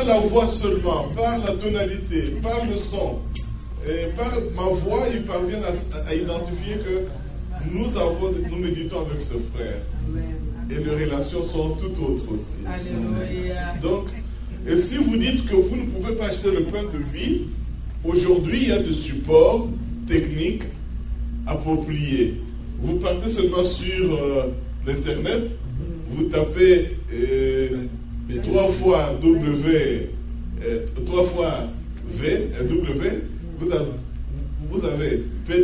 la voix seulement, par la tonalité, par le son, et par ma voix, ils parviennent à identifier que nous méditons avec ce frère. Et les relations sont tout autres aussi. Alléluia. Donc, et si vous dites que vous ne pouvez pas acheter le pain de vie, aujourd'hui, il y a des supports techniques appropriés. Vous partez seulement sur l'Internet, vous tapez 3 fois W, 3 fois V, W, vous avez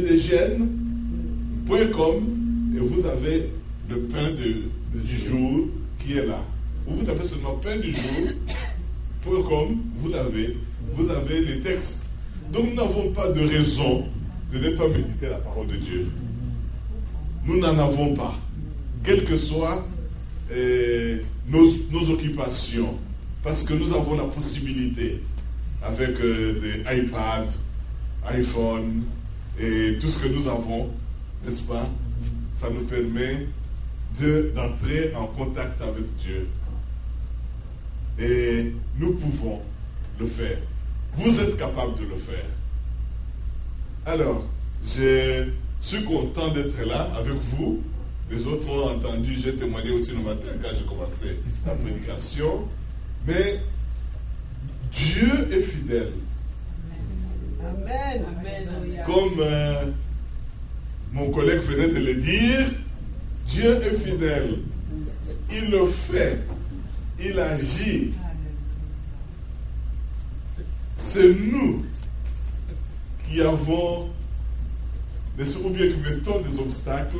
pdgn.com et vous avez le pain du jour qui est là. Vous tapez seulement pain du jour.com, vous avez les textes. Donc nous n'avons pas de raison de ne pas méditer la parole de Dieu. Nous n'en avons pas. Quelles que soient nos occupations. Parce que nous avons la possibilité, avec des iPads, iPhone et tout ce que nous avons, n'est-ce pas? Ça nous permet d'entrer en contact avec Dieu. Et nous pouvons le faire. Vous êtes capable de le faire. Alors, je suis content d'être là avec vous. Les autres ont entendu, j'ai témoigné aussi le matin quand j'ai commencé la prédication. Mais Dieu est fidèle. Amen. Amen. Comme mon collègue venait de le dire, Dieu est fidèle. Il le fait. Il agit. C'est nous qui avons, ou bien qui mettons des obstacles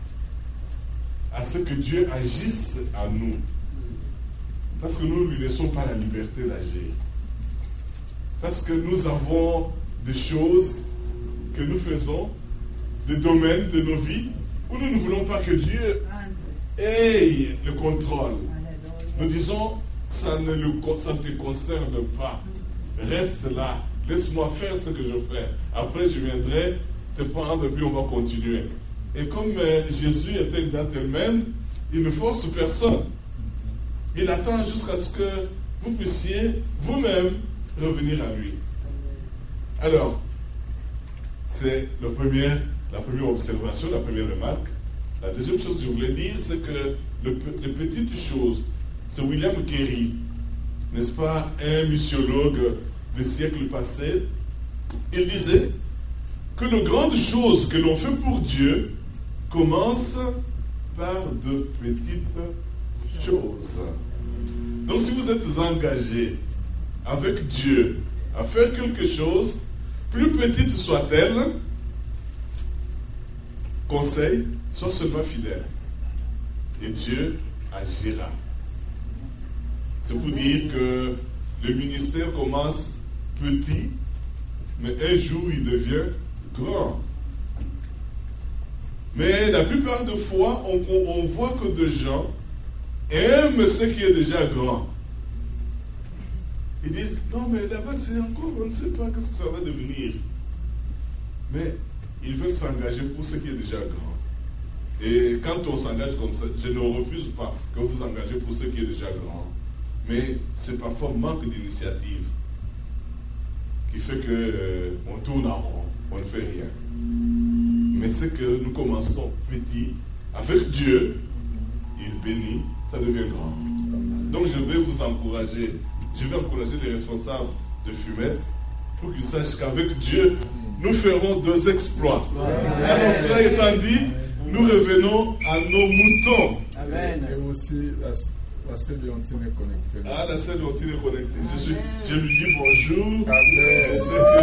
à ce que Dieu agisse à nous. Parce que nous ne lui laissons pas la liberté d'agir. Parce que nous avons des choses que nous faisons, des domaines de nos vies, où nous ne voulons pas que Dieu ait le contrôle. Nous disons, ça ne te concerne pas. Reste là. Laisse-moi faire ce que je fais. Après, je viendrai te prendre et puis on va continuer. Et comme Jésus était une gentleman, il ne force personne. Il attend jusqu'à ce que vous puissiez vous-même revenir à lui. Alors, c'est la première observation, la première remarque. La deuxième chose que je voulais dire, c'est que les petites choses, c'est William Carey, n'est-ce pas, un missiologue des siècles passés, il disait que les grandes choses que l'on fait pour Dieu commencent par de petites choses. Donc si vous êtes engagé avec Dieu à faire quelque chose, plus petite soit-elle, conseil, sois seulement fidèle. Et Dieu agira. C'est pour dire que le ministère commence petit, mais un jour il devient grand. Mais la plupart des fois, on voit que des gens aiment ce qui est déjà grand. Ils disent, non mais là-bas c'est encore, on ne sait pas qu'est-ce que ça va devenir. Mais ils veulent s'engager pour ce qui est déjà grand. Et quand on s'engage comme ça, je ne refuse pas que vous vous engagez pour ce qui est déjà grand. Mais c'est parfois manque d'initiative qui fait qu'on tourne en rond, on ne fait rien. Mais c'est que nous commençons petit, avec Dieu, il bénit, ça devient grand. Donc je vais vous encourager, je vais encourager les responsables de Fumette pour qu'ils sachent qu'avec Dieu, nous ferons 2 exploits. Alors cela étant dit, nous revenons à nos moutons. Amen. Et aussi la sœur de Antine est connectée. Ah, la sœur de Antine est connectée. Je lui dis bonjour. Amen.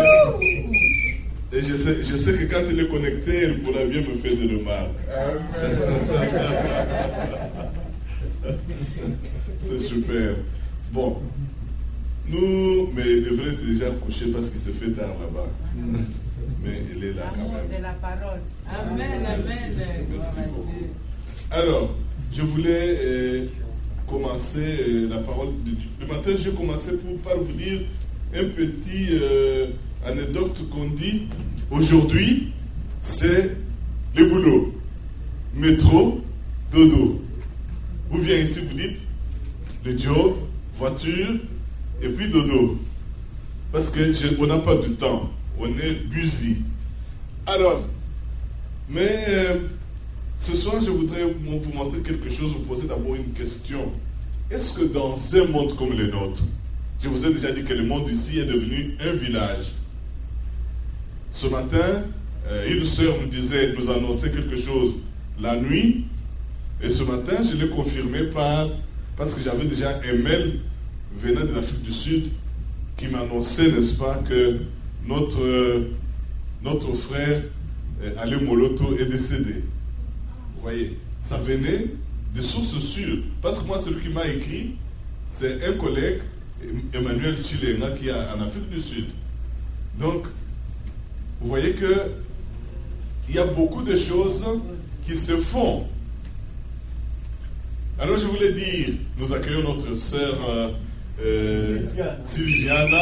Je sais que quand elle est connectée, elle pourra bien me faire des remarques. C'est super. Bon. Mais elle devrait être déjà couchée parce qu'il se fait tard là-bas. Mais elle est là quand même. De la parole. Amen, amen. Merci beaucoup. Alors, je voulais commencer la parole de Dieu. Le matin, j'ai commencé par vous dire un petit anecdote qu'on dit. Aujourd'hui, c'est le boulot. Métro, dodo. Ou bien ici, vous dites le job, voiture, et puis dodo. Parce qu'on n'a pas de temps. On est busy. Alors, mais ce soir, je voudrais vous montrer quelque chose, vous poser d'abord une question. Est-ce que dans un monde comme le nôtre, je vous ai déjà dit que le monde ici est devenu un village. Ce matin, une sœur nous annonçait quelque chose la nuit, et ce matin, je l'ai confirmé parce que j'avais déjà un mail venant de l'Afrique du Sud qui m'annonçait, n'est-ce pas, que notre frère Ali Moloto est décédé. Vous voyez, ça venait de sources sûres. Parce que moi, celui qui m'a écrit, c'est un collègue, Emmanuel Chilenga, qui est en Afrique du Sud. Donc, vous voyez qu'il y a beaucoup de choses qui se font. Alors, je voulais dire, nous accueillons notre sœur Sylviana,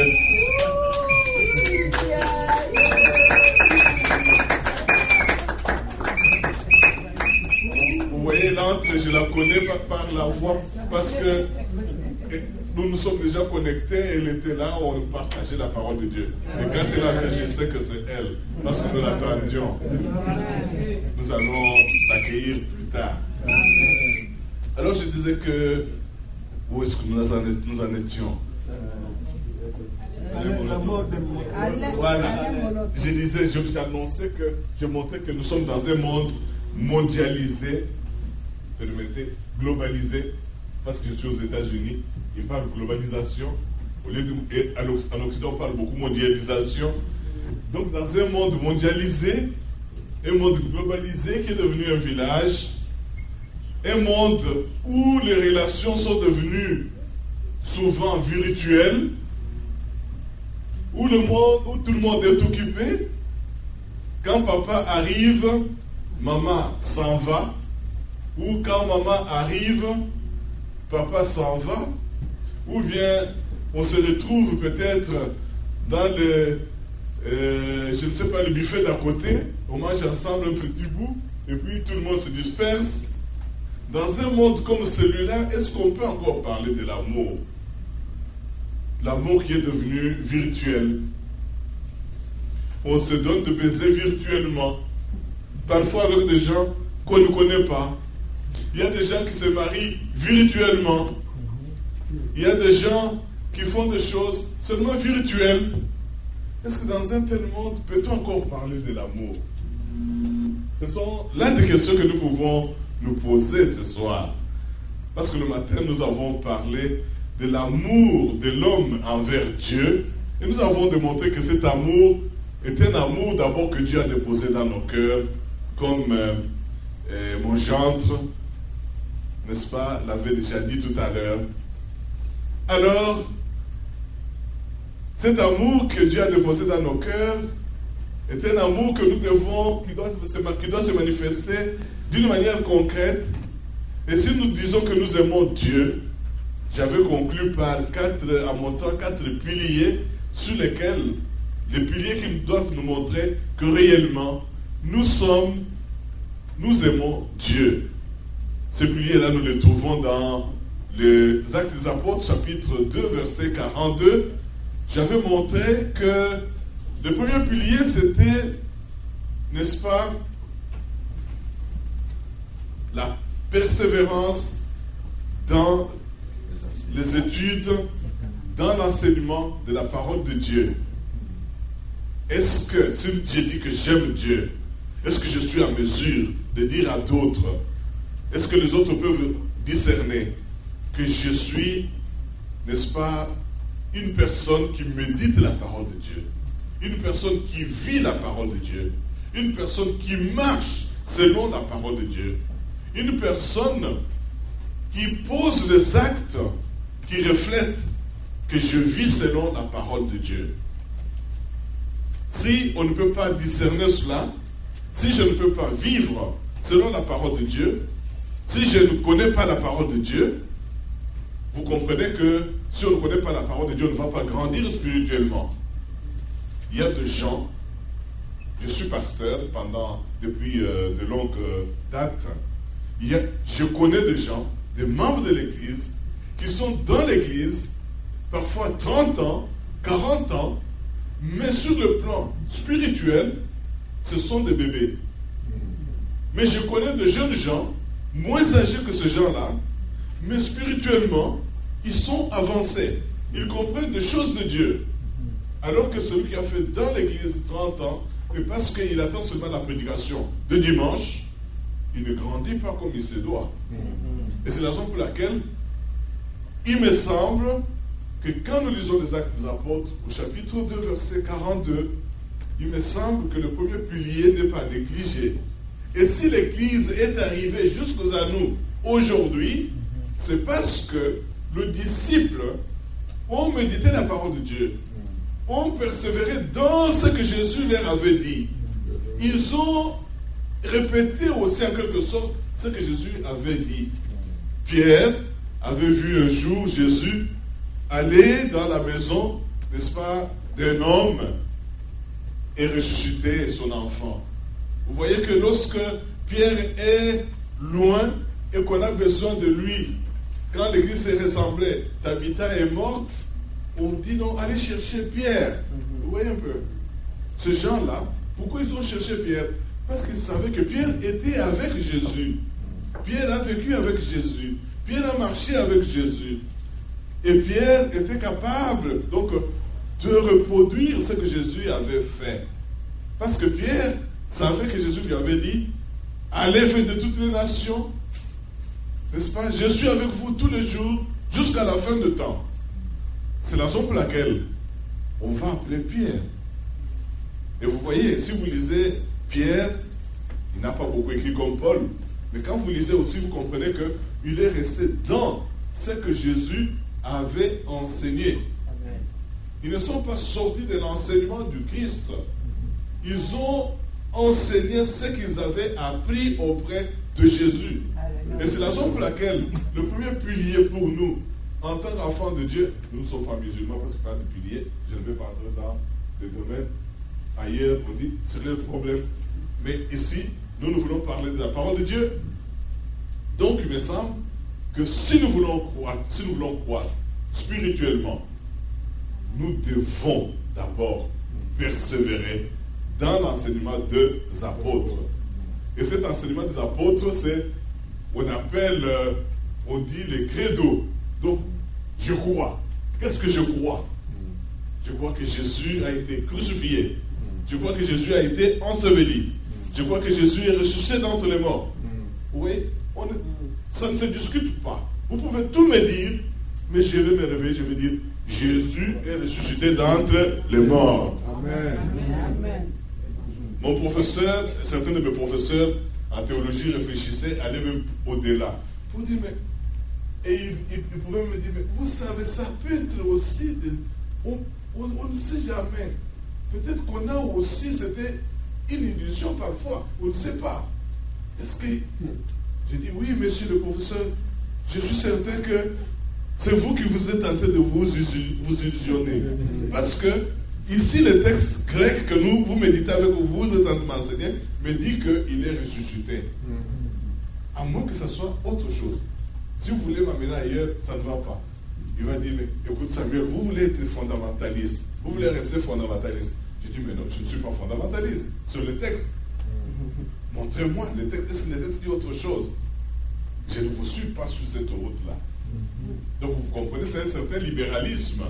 Vous voyez, l'entre, je la connais par la voix, parce que nous nous sommes déjà connectés, elle était là, on partageait la parole de Dieu. Et quand elle a dit, je sais que c'est elle, parce que nous l'attendions. Nous allons l'accueillir plus tard. Alors je disais que, où est-ce que nous en étions? Voilà. Je disais, je t'annonçais que, je montrais que nous sommes dans un monde mondialisé, permettez, globalisé, parce que je suis aux États-Unis, ils parlent globalisation, au lieu en Occident on parle beaucoup mondialisation. Donc dans un monde mondialisé, un monde globalisé qui est devenu un village, un monde où les relations sont devenues souvent virtuelles, où tout le monde est occupé. Quand papa arrive, maman s'en va, ou quand maman arrive, papa s'en va, ou bien on se retrouve peut-être dans je ne sais pas, le buffet d'à côté, on mange ensemble un petit bout, et puis tout le monde se disperse. Dans un monde comme celui-là, est-ce qu'on peut encore parler de l'amour? L'amour qui est devenu virtuel. On se donne de baiser virtuellement. Parfois avec des gens qu'on ne connaît pas. Il y a des gens qui se marient virtuellement. Il y a des gens qui font des choses seulement virtuelles. Est-ce que dans un tel monde, peut-on encore parler de l'amour? Ce sont là des questions que nous pouvons nous poser ce soir. Parce que le matin, nous avons parlé de l'amour de l'homme envers Dieu. Et nous avons démontré que cet amour est un amour d'abord que Dieu a déposé dans nos cœurs, comme mon gendre, n'est-ce pas, l'avait déjà dit tout à l'heure. Alors, cet amour que Dieu a déposé dans nos cœurs est un amour que nous devons, qui doit se manifester d'une manière concrète. Et si nous disons que nous aimons Dieu, j'avais conclu en montrant 4 piliers sur lesquels, les piliers qui doivent nous montrer que réellement, nous aimons Dieu. Ces piliers-là, nous les trouvons dans les Actes des Apôtres, chapitre 2, verset 42. J'avais montré que le premier pilier, c'était, n'est-ce pas, la persévérance dans les études, dans l'enseignement de la parole de Dieu. Est-ce que, si j'ai dit que j'aime Dieu, est-ce que je suis en mesure de dire à d'autres, est-ce que les autres peuvent discerner que je suis, n'est-ce pas, une personne qui médite la parole de Dieu, une personne qui vit la parole de Dieu, une personne qui marche selon la parole de Dieu, une personne qui pose des actes qui reflètent que je vis selon la parole de Dieu. Si on ne peut pas discerner cela, si je ne peux pas vivre selon la parole de Dieu, si je ne connais pas la parole de Dieu, vous comprenez que si on ne connaît pas la parole de Dieu, on ne va pas grandir spirituellement. Il y a des gens, je suis pasteur depuis de longues dates, je connais des gens, des membres de l'Église, qui sont dans l'Église, parfois 30 ans, 40 ans, mais sur le plan spirituel, ce sont des bébés. Mais je connais de jeunes gens, moins âgés que ces gens-là, mais spirituellement, ils sont avancés. Ils comprennent des choses de Dieu. Alors que celui qui a fait dans l'église 30 ans, mais parce qu'il attend seulement la prédication de dimanche, il ne grandit pas comme il se doit. Et c'est la raison pour laquelle il me semble que quand nous lisons les Actes des Apôtres, au chapitre 2, verset 42, il me semble que le premier pilier n'est pas négligé. Et si l'Église est arrivée jusqu'à nous aujourd'hui, c'est parce que le disciple ont médité la parole de Dieu, ont persévéré dans ce que Jésus leur avait dit. Ils ont répété aussi en quelque sorte ce que Jésus avait dit. Pierre avait vu un jour Jésus aller dans la maison, n'est-ce pas, d'un homme et ressusciter son enfant. Vous voyez que lorsque Pierre est loin et qu'on a besoin de lui, quand l'église s'est rassemblée, Tabitha est morte, on dit non, allez chercher Pierre. Vous voyez un peu. Ces gens-là, pourquoi ils ont cherché Pierre? Parce qu'ils savaient que Pierre était avec Jésus. Pierre a vécu avec Jésus. Pierre a marché avec Jésus. Et Pierre était capable donc de reproduire ce que Jésus avait fait. Parce que Pierre savait que Jésus lui avait dit, allez faire de toutes les nations, n'est-ce pas? Je suis avec vous tous les jours jusqu'à la fin du temps. C'est la raison pour laquelle on va appeler Pierre. Et vous voyez, si vous lisez Pierre, il n'a pas beaucoup écrit comme Paul, mais quand vous lisez aussi, vous comprenez qu'il est resté dans ce que Jésus avait enseigné. Amen. Ils ne sont pas sortis de l'enseignement du Christ. Ils ont enseigné ce qu'ils avaient appris auprès de Jésus. Amen. Et c'est la raison pour laquelle le premier pilier pour nous, en tant qu'enfants de Dieu, nous ne sommes pas musulmans parce qu'il n'y a pas de pilier. Je ne vais pas entrer dans le domaine. Ailleurs, on dit, c'est le problème. Mais ici, nous voulons parler de la parole de Dieu. Donc, il me semble que si nous voulons croire spirituellement, nous devons d'abord persévérer dans l'enseignement des apôtres. Et cet enseignement des apôtres, c'est, on dit les credos. Donc, je crois. Qu'est-ce que je crois? Je crois que Jésus a été crucifié. Je crois que Jésus a été enseveli. Je crois que Jésus est ressuscité d'entre les morts. Vous voyez? Ça ne se discute pas. Vous pouvez tout me dire, mais je vais me réveiller, je vais dire, Jésus est ressuscité d'entre les morts. Amen. Amen. Mon professeur, certains de mes professeurs en théologie réfléchissaient, allaient même au-delà. Pour dire, mais, et ils pouvaient me dire, mais vous savez, ça peut être aussi, on ne sait jamais. Peut-être qu'on a aussi, c'était une illusion parfois, on ne sait pas. Est-ce que... J'ai dit, oui, monsieur le professeur, je suis certain que c'est vous qui vous êtes en train de vous illusionner. Parce que ici, le texte grec que vous méditez avec vous êtes en train de m'enseigner, me dit qu'il est ressuscité. À moins que ce soit autre chose. Si vous voulez m'amener ailleurs, ça ne va pas. Il va dire, mais écoute Samuel, vous voulez être fondamentaliste. Vous voulez rester fondamentaliste. Je dis, mais non, je ne suis pas fondamentaliste. Sur le texte. Montrez-moi le texte. Est-ce que le texte dit autre chose? Je ne vous suis pas sur cette route-là. Donc vous comprenez, c'est un certain libéralisme.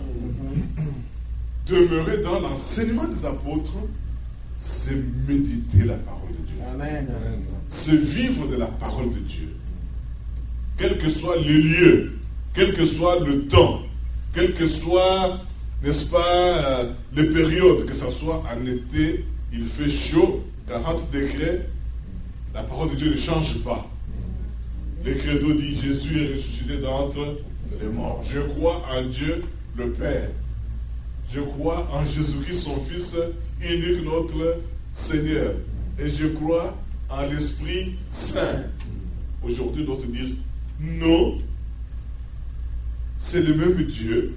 Demeurer dans l'enseignement des apôtres, c'est méditer la parole de Dieu. Amen. C'est vivre de la parole de Dieu. Quel que soit le lieu, quel que soit le temps, quel que soit, n'est-ce pas, les périodes, que ce soit en été, il fait chaud, 40 degrés, la parole de Dieu ne change pas. Le credo dit Jésus est ressuscité d'entre les morts. Je crois en Dieu le Père. Je crois en Jésus-Christ, son Fils unique, notre Seigneur. Et je crois en l'Esprit Saint. Aujourd'hui, d'autres disent non, c'est le même Dieu.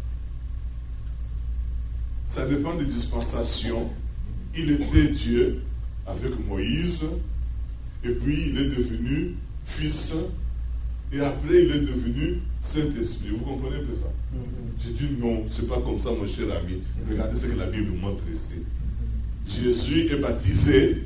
Ça dépend des dispensations. Il était Dieu avec Moïse, et puis il est devenu fils et après il est devenu Saint-Esprit. Vous comprenez un peu ça? J'ai dit non, c'est pas comme ça mon cher ami. Regardez ce que la Bible montre ici. Jésus est baptisé.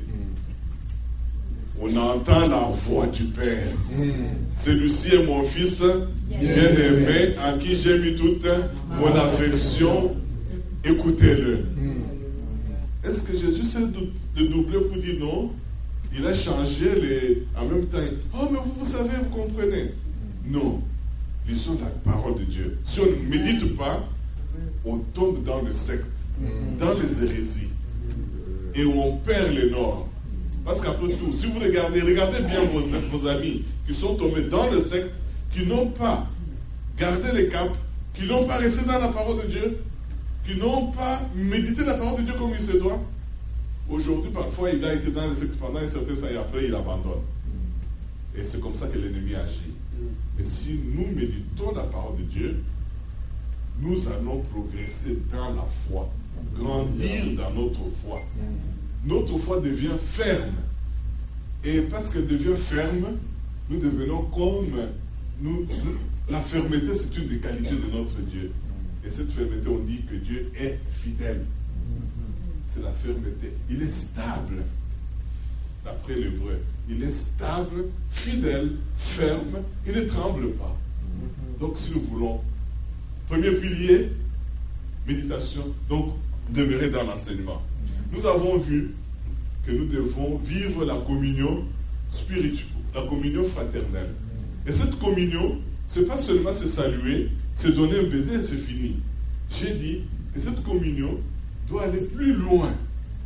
On entend la voix du Père. Celui-ci est mon fils bien-aimé, en qui j'ai mis toute mon affection. Écoutez-le. Est-ce que Jésus s'est de doubler pour dire non? Il a changé les... En même temps, oh mais vous savez, vous comprenez. Non. Lisons la parole de Dieu. Si on ne médite pas, on tombe dans le secte, dans les hérésies. Et on perd les normes. Parce qu'après tout, si vous regardez bien vos amis qui sont tombés dans le secte, qui n'ont pas gardé les caps, qui n'ont pas resté dans la parole de Dieu, qui n'ont pas médité la parole de Dieu comme il se doit. Aujourd'hui, parfois, il a été dans le secte pendant un certain temps et après, il abandonne. Et c'est comme ça que l'ennemi agit. Mais si nous méditons la parole de Dieu, nous allons progresser dans la foi, grandir dans notre foi. Notre foi devient ferme. Et parce qu'elle devient ferme, nous devenons comme nous. La fermeté, c'est une des qualités de notre Dieu. Et cette fermeté, on dit que Dieu est fidèle. C'est la fermeté. Il est stable, d'après l'hébreu. Il est stable, fidèle, ferme. Il ne tremble pas. Donc, si nous voulons, premier pilier, méditation, donc demeurer dans l'enseignement. Nous avons vu que nous devons vivre la communion spirituelle, la communion fraternelle. Et cette communion, ce n'est pas seulement se saluer, se donner un baiser et c'est fini. J'ai dit que cette communion doit aller plus loin.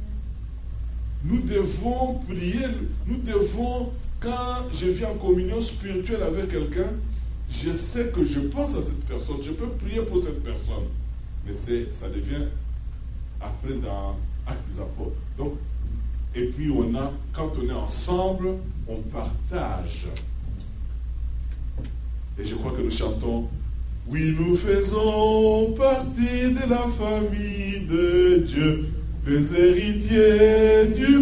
Nous devons prier, nous devons, quand je viens en communion spirituelle avec quelqu'un, je sais que je pense à cette personne, je peux prier pour cette personne. Mais ça devient après dans Actes des Apôtres. Donc, et puis quand on est ensemble, on partage. Et je crois que nous chantons, oui, nous faisons partie de la famille de Dieu, les héritiers du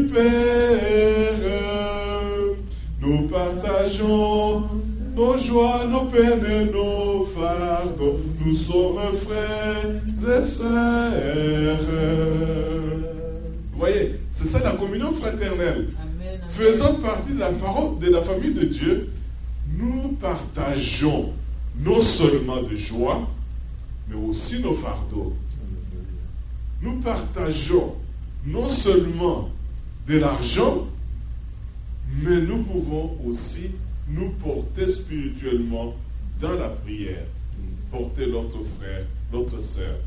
Père. Nous partageons nos joies, nos peines et nos fardeaux. Nous sommes frères et sœurs. Vous voyez, c'est ça la communion fraternelle. Amen, amen. Faisant partie de la parole de la famille de Dieu, nous partageons non seulement de joie, mais aussi nos fardeaux. Nous partageons non seulement de l'argent, mais nous pouvons aussi nous porter spirituellement dans la prière, porter notre frère, notre sœur.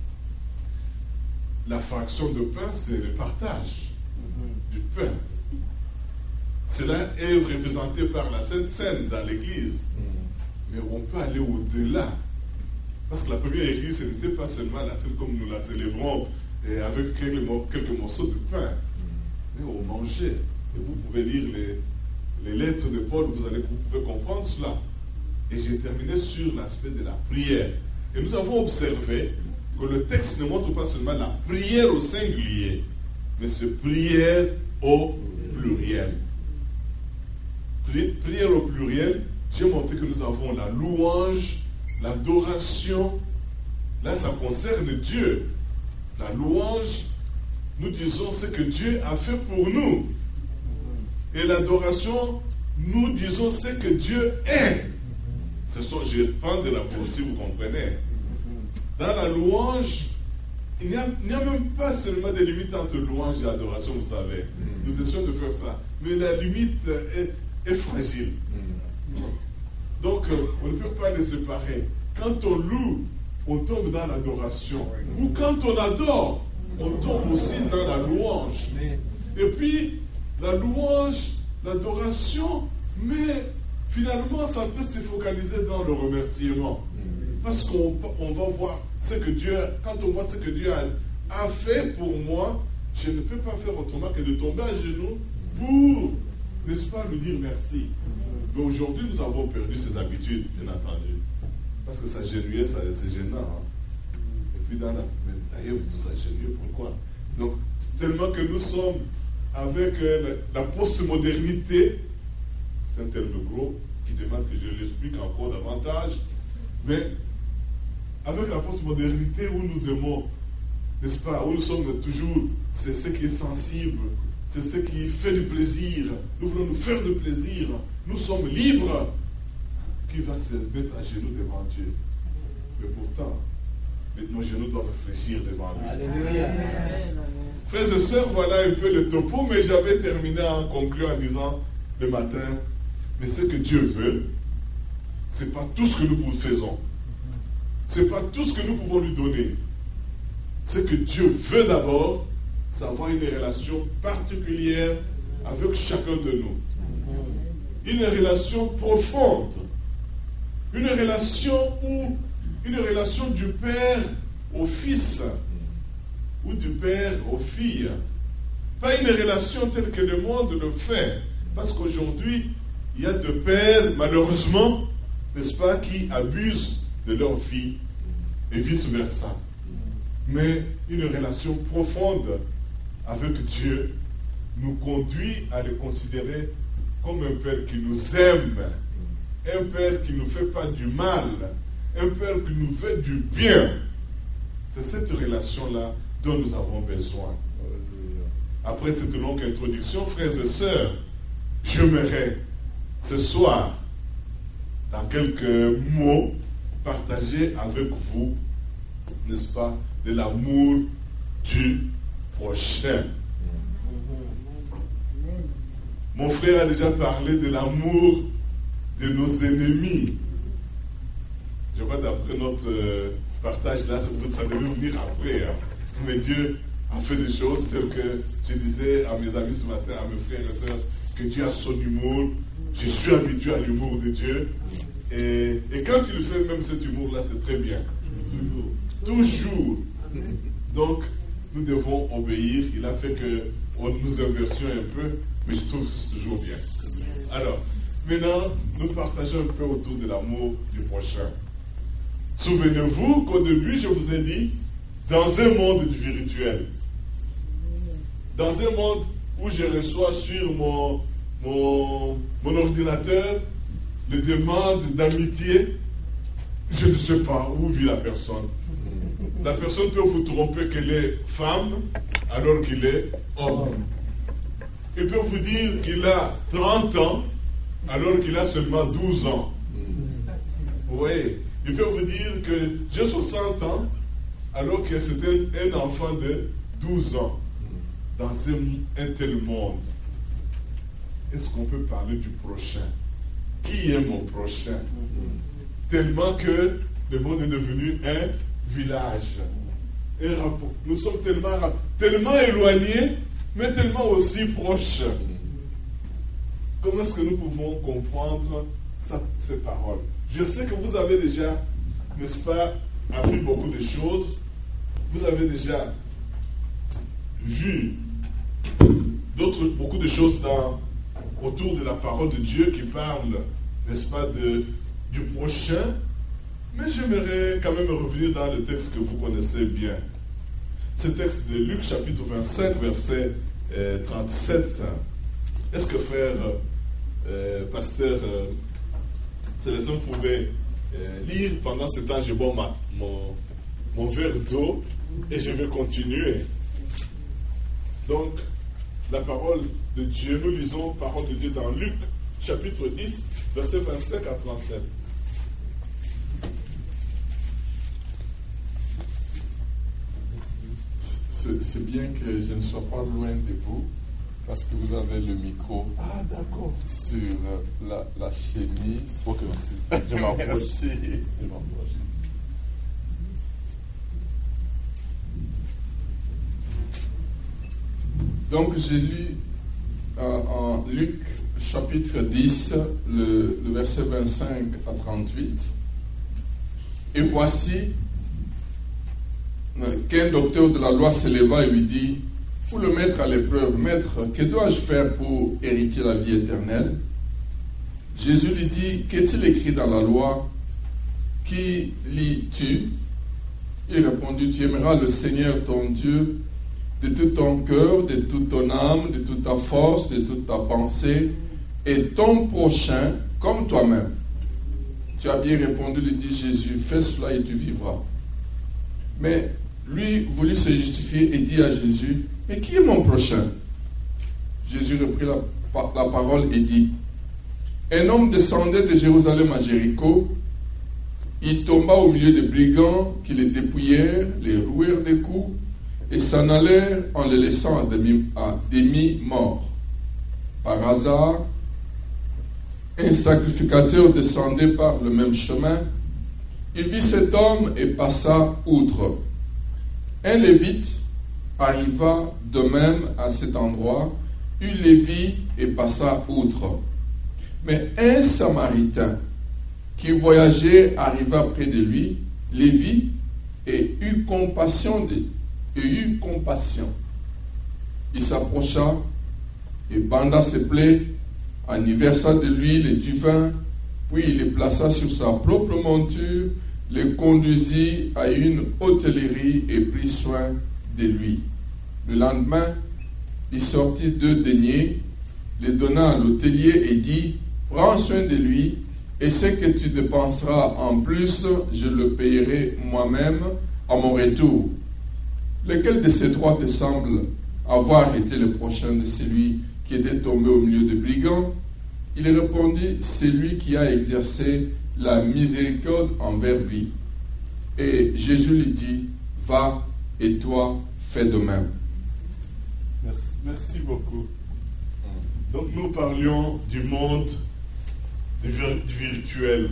La fraction de pain, c'est le partage du pain. Cela est représenté par la Sainte Seine dans l'Église. Mais on peut aller au-delà. Parce que la première Église, ce n'était pas seulement la scène comme nous la célébrons, et avec quelques morceaux de pain. Mais on mangeait. Et vous pouvez lire les lettres de Paul, vous pouvez comprendre cela. Et j'ai terminé sur l'aspect de la prière. Et nous avons observé que le texte ne montre pas seulement la prière au singulier, mais c'est prière au pluriel. Prière au pluriel, j'ai montré que nous avons la louange, l'adoration. Là, ça concerne Dieu. La louange, nous disons ce que Dieu a fait pour nous. Et l'adoration, nous disons ce que Dieu est. Je prends de la poésie, vous comprenez. Dans la louange, il n'y a même pas seulement des limites entre louange et adoration, vous savez. Nous essayons de faire ça. Mais la limite est fragile. Donc, on ne peut pas les séparer. Quand on loue, on tombe dans l'adoration. Ou quand on adore, on tombe aussi dans la louange. Et puis, la louange, l'adoration, mais finalement, ça peut se focaliser dans le remerciement. Parce qu'on va voir ce que Dieu, quand on voit ce que Dieu a fait pour moi, je ne peux pas faire autrement que de tomber à genoux pour, n'est-ce pas, lui dire merci. Mais aujourd'hui, nous avons perdu ces habitudes, bien entendu. Parce que s'agenouiller, c'est gênant. Hein? Et puis dans la d'ailleurs, vous agenouillez, pourquoi? Donc, tellement que nous sommes avec la post-modernité, c'est un terme gros, qui demande que je l'explique encore davantage. Mais avec la postmodernité où nous aimons, n'est-ce pas, où nous sommes toujours, c'est ce qui est sensible, c'est ce qui fait du plaisir. Nous voulons nous faire du plaisir. Nous sommes libres. Qui va se mettre à genoux devant Dieu? Mais pourtant, nos genoux doivent réfléchir devant lui. Alléluia. Frères et sœurs, voilà un peu le topo, mais j'avais terminé en concluant en disant le matin, mais ce que Dieu veut, ce n'est pas tout ce que nous faisons. Ce n'est pas tout ce que nous pouvons lui donner. Ce que Dieu veut d'abord, c'est avoir une relation particulière avec chacun de nous. Une relation profonde. Une relation du Père au Fils ou du Père aux filles. Pas une relation telle que le monde le fait. Parce qu'aujourd'hui, il y a des pères, malheureusement, n'est-ce pas, qui abusent de leurs filles et vice-versa. Mais une relation profonde avec Dieu nous conduit à le considérer comme un Père qui nous aime, un Père qui ne nous fait pas du mal, un Père qui nous fait du bien. C'est cette relation-là dont nous avons besoin. Après cette longue introduction, frères et sœurs, j'aimerais ce soir, dans quelques mots, partager avec vous, n'est-ce pas, de l'amour du prochain. Mon frère a déjà parlé de l'amour de nos ennemis. Je vois d'après notre partage là, ça devait venir après. Hein. Mais Dieu a fait des choses telles que je disais à mes amis ce matin, à mes frères et sœurs, que Dieu a son humour. Je suis habitué à l'humour de Dieu. Et quand il fait même cet humour-là, c'est très bien. Toujours. Donc, nous devons obéir. Il a fait que nous inversions un peu, mais je trouve que c'est toujours bien. Alors, maintenant, nous partageons un peu autour de l'amour du prochain. Souvenez-vous qu'au début, je vous ai dit, dans un monde virtuel, dans un monde où je reçois sur mon ordinateur les demandes d'amitié, je ne sais pas où vit la personne. La personne peut vous tromper qu'elle est femme alors qu'il est homme. Il peut vous dire qu'il a 30 ans alors qu'il a seulement 12 ans. Oui. Il peut vous dire que j'ai 60 ans alors que c'est un enfant de 12 ans. Dans un tel monde, est-ce qu'on peut parler du prochain? Qui est mon prochain? Tellement que le monde est devenu un village. Un rapport. Nous sommes tellement éloignés, mais tellement aussi proches. Comment est-ce que nous pouvons comprendre ces paroles? Je sais que vous avez déjà, n'est-ce pas, appris beaucoup de choses. Vous avez déjà vu beaucoup de choses autour de la parole de Dieu qui parle, n'est-ce pas, du prochain. Mais j'aimerais quand même revenir dans le texte que vous connaissez bien. Ce texte de Luc chapitre 25, verset 37. Est-ce que frère, pasteur Célestin pouvait lire? Pendant ce temps, je bois mon verre d'eau et je vais continuer. Donc, la parole de Dieu, nous lisons la parole de Dieu dans Luc chapitre 10, verset 25 à 37. C'est bien que je ne sois pas loin de vous, parce que vous avez le micro sur la chemise. Ok, merci. Je m'approche. Merci. Je m'approche. Donc j'ai lu en Luc chapitre 10, le verset 25 à 38. Et voici qu'un docteur de la loi se leva et lui dit: pour le mettre à l'épreuve, maître, que dois-je faire pour hériter la vie éternelle? Jésus lui dit: qu'est-il écrit dans la loi? Qui lis-tu? Il répondit: tu aimeras le Seigneur ton Dieu de tout ton cœur, de toute ton âme, de toute ta force, de toute ta pensée, et ton prochain comme toi-même. Tu as bien répondu, lui dit Jésus, fais cela et tu vivras. Mais lui voulut se justifier et dit à Jésus, mais qui est mon prochain? Jésus reprit la parole et dit, un homme descendait de Jérusalem à Jéricho, il tomba au milieu des brigands qui les dépouillèrent, les rouèrent des coups et s'en allèrent en les laissant à demi-morts. Par hasard, un sacrificateur descendait par le même chemin. Il vit cet homme et passa outre. Un lévite arriva de même à cet endroit, il les vit et passa outre. Mais un Samaritain qui voyageait arriva près de lui, les vit et eut compassion. Il s'approcha et banda ses plaies, en y versa de l'huile et du vin, puis il les plaça sur sa propre monture, les conduisit à une hôtellerie et prit soin de lui. Le lendemain, il sortit 2 deniers, les donna à l'hôtelier et dit, prends soin de lui, et ce que tu dépenseras en plus, je le payerai moi-même à mon retour. Lequel de ces 3 te semble avoir été le prochain de celui qui était tombé au milieu des brigands? Il répondit, c'est lui qui a exercé la miséricorde envers lui. Et Jésus lui dit, va et toi fais de même. Merci beaucoup. Donc nous parlions du monde du virtuel.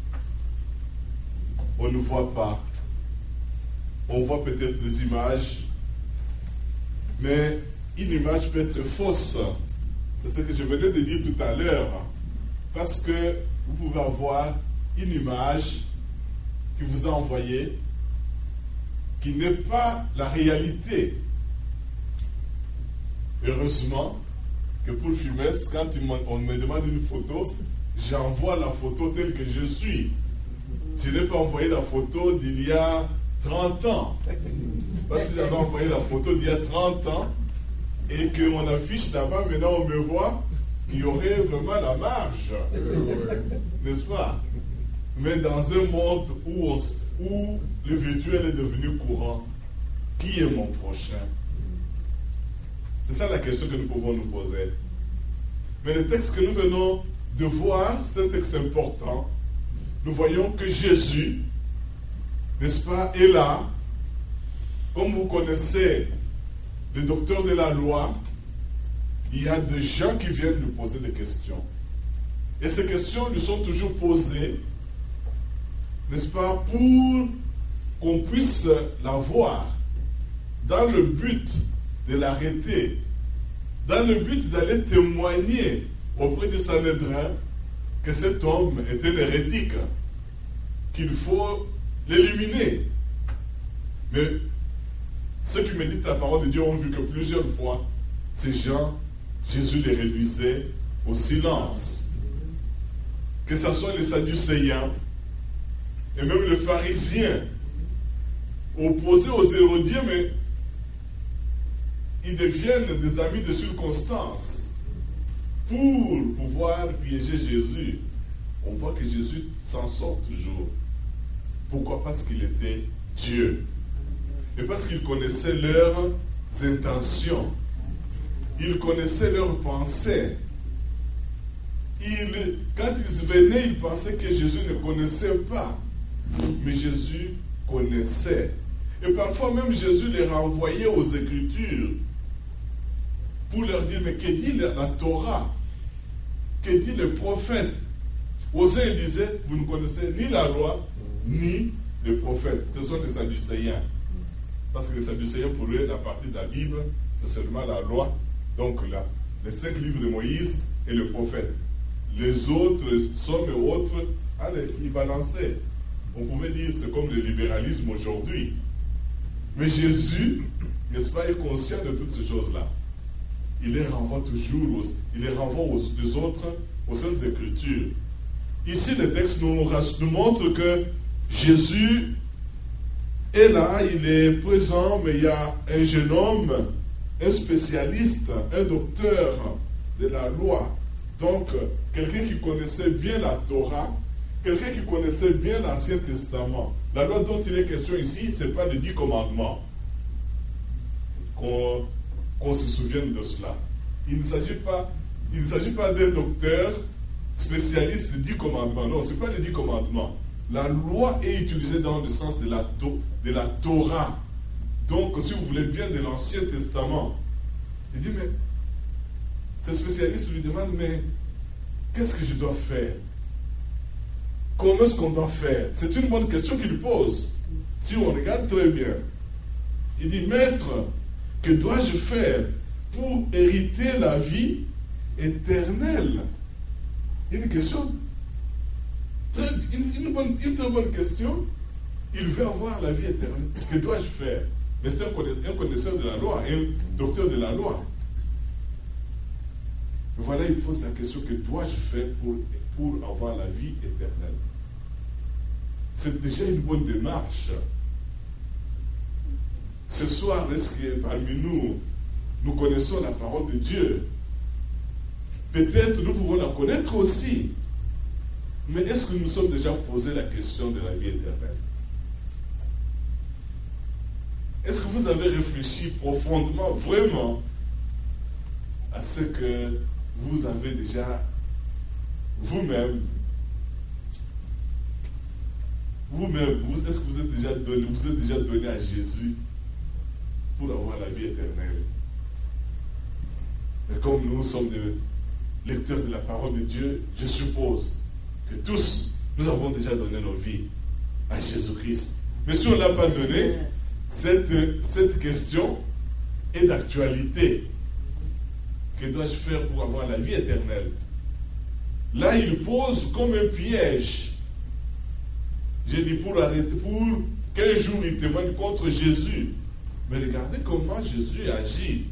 On ne voit pas. On voit peut-être des images, mais une image peut être fausse. C'est ce que je venais de dire tout à l'heure. Parce que vous pouvez avoir une image qui vous a envoyée qui n'est pas la réalité. Heureusement que pour le FIMES, quand on me demande une photo, j'envoie la photo telle que je suis. Je n'ai pas envoyé la photo d'il y a 30 ans. Parce que si j'avais envoyé la photo d'il y a 30 ans et que mon affiche là-bas, maintenant on me voit, il y aurait vraiment la marge. N'est-ce pas? Mais dans un monde où le virtuel est devenu courant, qui est mon prochain? C'est ça la question que nous pouvons nous poser. Mais le texte que nous venons de voir, c'est un texte important. Nous voyons que Jésus, n'est-ce pas, est là. Comme vous connaissez le docteur de la loi, il y a des gens qui viennent lui poser des questions. Et ces questions lui sont toujours posées, n'est-ce pas, pour qu'on puisse la voir, dans le but de l'arrêter, dans le but d'aller témoigner auprès de Sanhédrin que cet homme est un hérétique, qu'il faut l'éliminer. Mais ceux qui méditent la parole de Dieu ont vu que plusieurs fois, ces gens, Jésus les réduisait au silence. Que ce soit les Sadducéens et même les pharisiens, opposés aux Hérodiens, mais ils deviennent des amis de circonstance pour pouvoir piéger Jésus. On voit que Jésus s'en sort toujours. Pourquoi? Parce qu'il était Dieu. Et parce qu'il connaissait leurs intentions. Il connaissait leurs pensées. Quand ils venaient, ils pensaient que Jésus ne connaissait pas. Mais Jésus connaissait. Et parfois même Jésus les renvoyait aux Écritures pour leur dire, mais que dit la Torah? Que dit le prophète? Aux uns, ils disaient, vous ne connaissez ni la loi, ni le prophète. Ce sont les Sadducéens. Parce que les Sadducéens, pour eux, la partie de la Bible, c'est seulement la loi. Donc là, les 5 livres de Moïse et le prophète. Les autres, sommes et autres, allez, ils balançaient. On pouvait dire, c'est comme le libéralisme aujourd'hui. Mais Jésus, n'est-ce pas, est conscient de toutes ces choses-là. Il les renvoie toujours, il les renvoie aux autres, aux Saintes Écritures. Ici, le texte nous montre que Jésus est là, il est présent, mais il y a un jeune homme, un spécialiste, un docteur de la loi, Donc, quelqu'un qui connaissait bien la Torah, quelqu'un qui connaissait bien l'Ancien Testament. La loi dont il est question ici, ce n'est pas les 10 commandements. Qu'on se souvienne de cela. Il ne s'agit pas d'un docteur spécialiste des 10 commandements. Non, ce n'est pas les 10 commandements. La loi est utilisée dans le sens de la Torah. Donc, si vous voulez bien, de l'Ancien Testament. Il dit, mais ce spécialiste lui demande, mais qu'est-ce que je dois faire? Comment est-ce qu'on doit faire? C'est une bonne question qu'il pose. Si on regarde très bien, il dit, maître, que dois-je faire pour hériter la vie éternelle? Une question, une très bonne question. Il veut avoir la vie éternelle. Que dois-je faire? Mais c'est un connaisseur de la loi, un docteur de la loi. Voilà, il pose la question, que dois-je faire pour avoir la vie éternelle? C'est déjà une bonne démarche. Ce soir, est-ce que parmi nous connaissons la parole de Dieu? Peut-être nous pouvons la connaître aussi. Mais est-ce que nous nous sommes déjà posé la question de la vie éternelle? Est-ce que vous avez réfléchi profondément, vraiment, à ce que vous avez déjà vous-même, est-ce que vous êtes déjà donné à Jésus pour avoir la vie éternelle? Mais comme nous sommes des lecteurs de la parole de Dieu, je suppose que tous, nous avons déjà donné nos vies à Jésus-Christ. Mais si on ne l'a pas donné, cette question est d'actualité. Que dois-je faire pour avoir la vie éternelle? Là, il pose comme un piège. J'ai dit pour qu'un jour il témoigne contre Jésus. Mais regardez comment Jésus agit.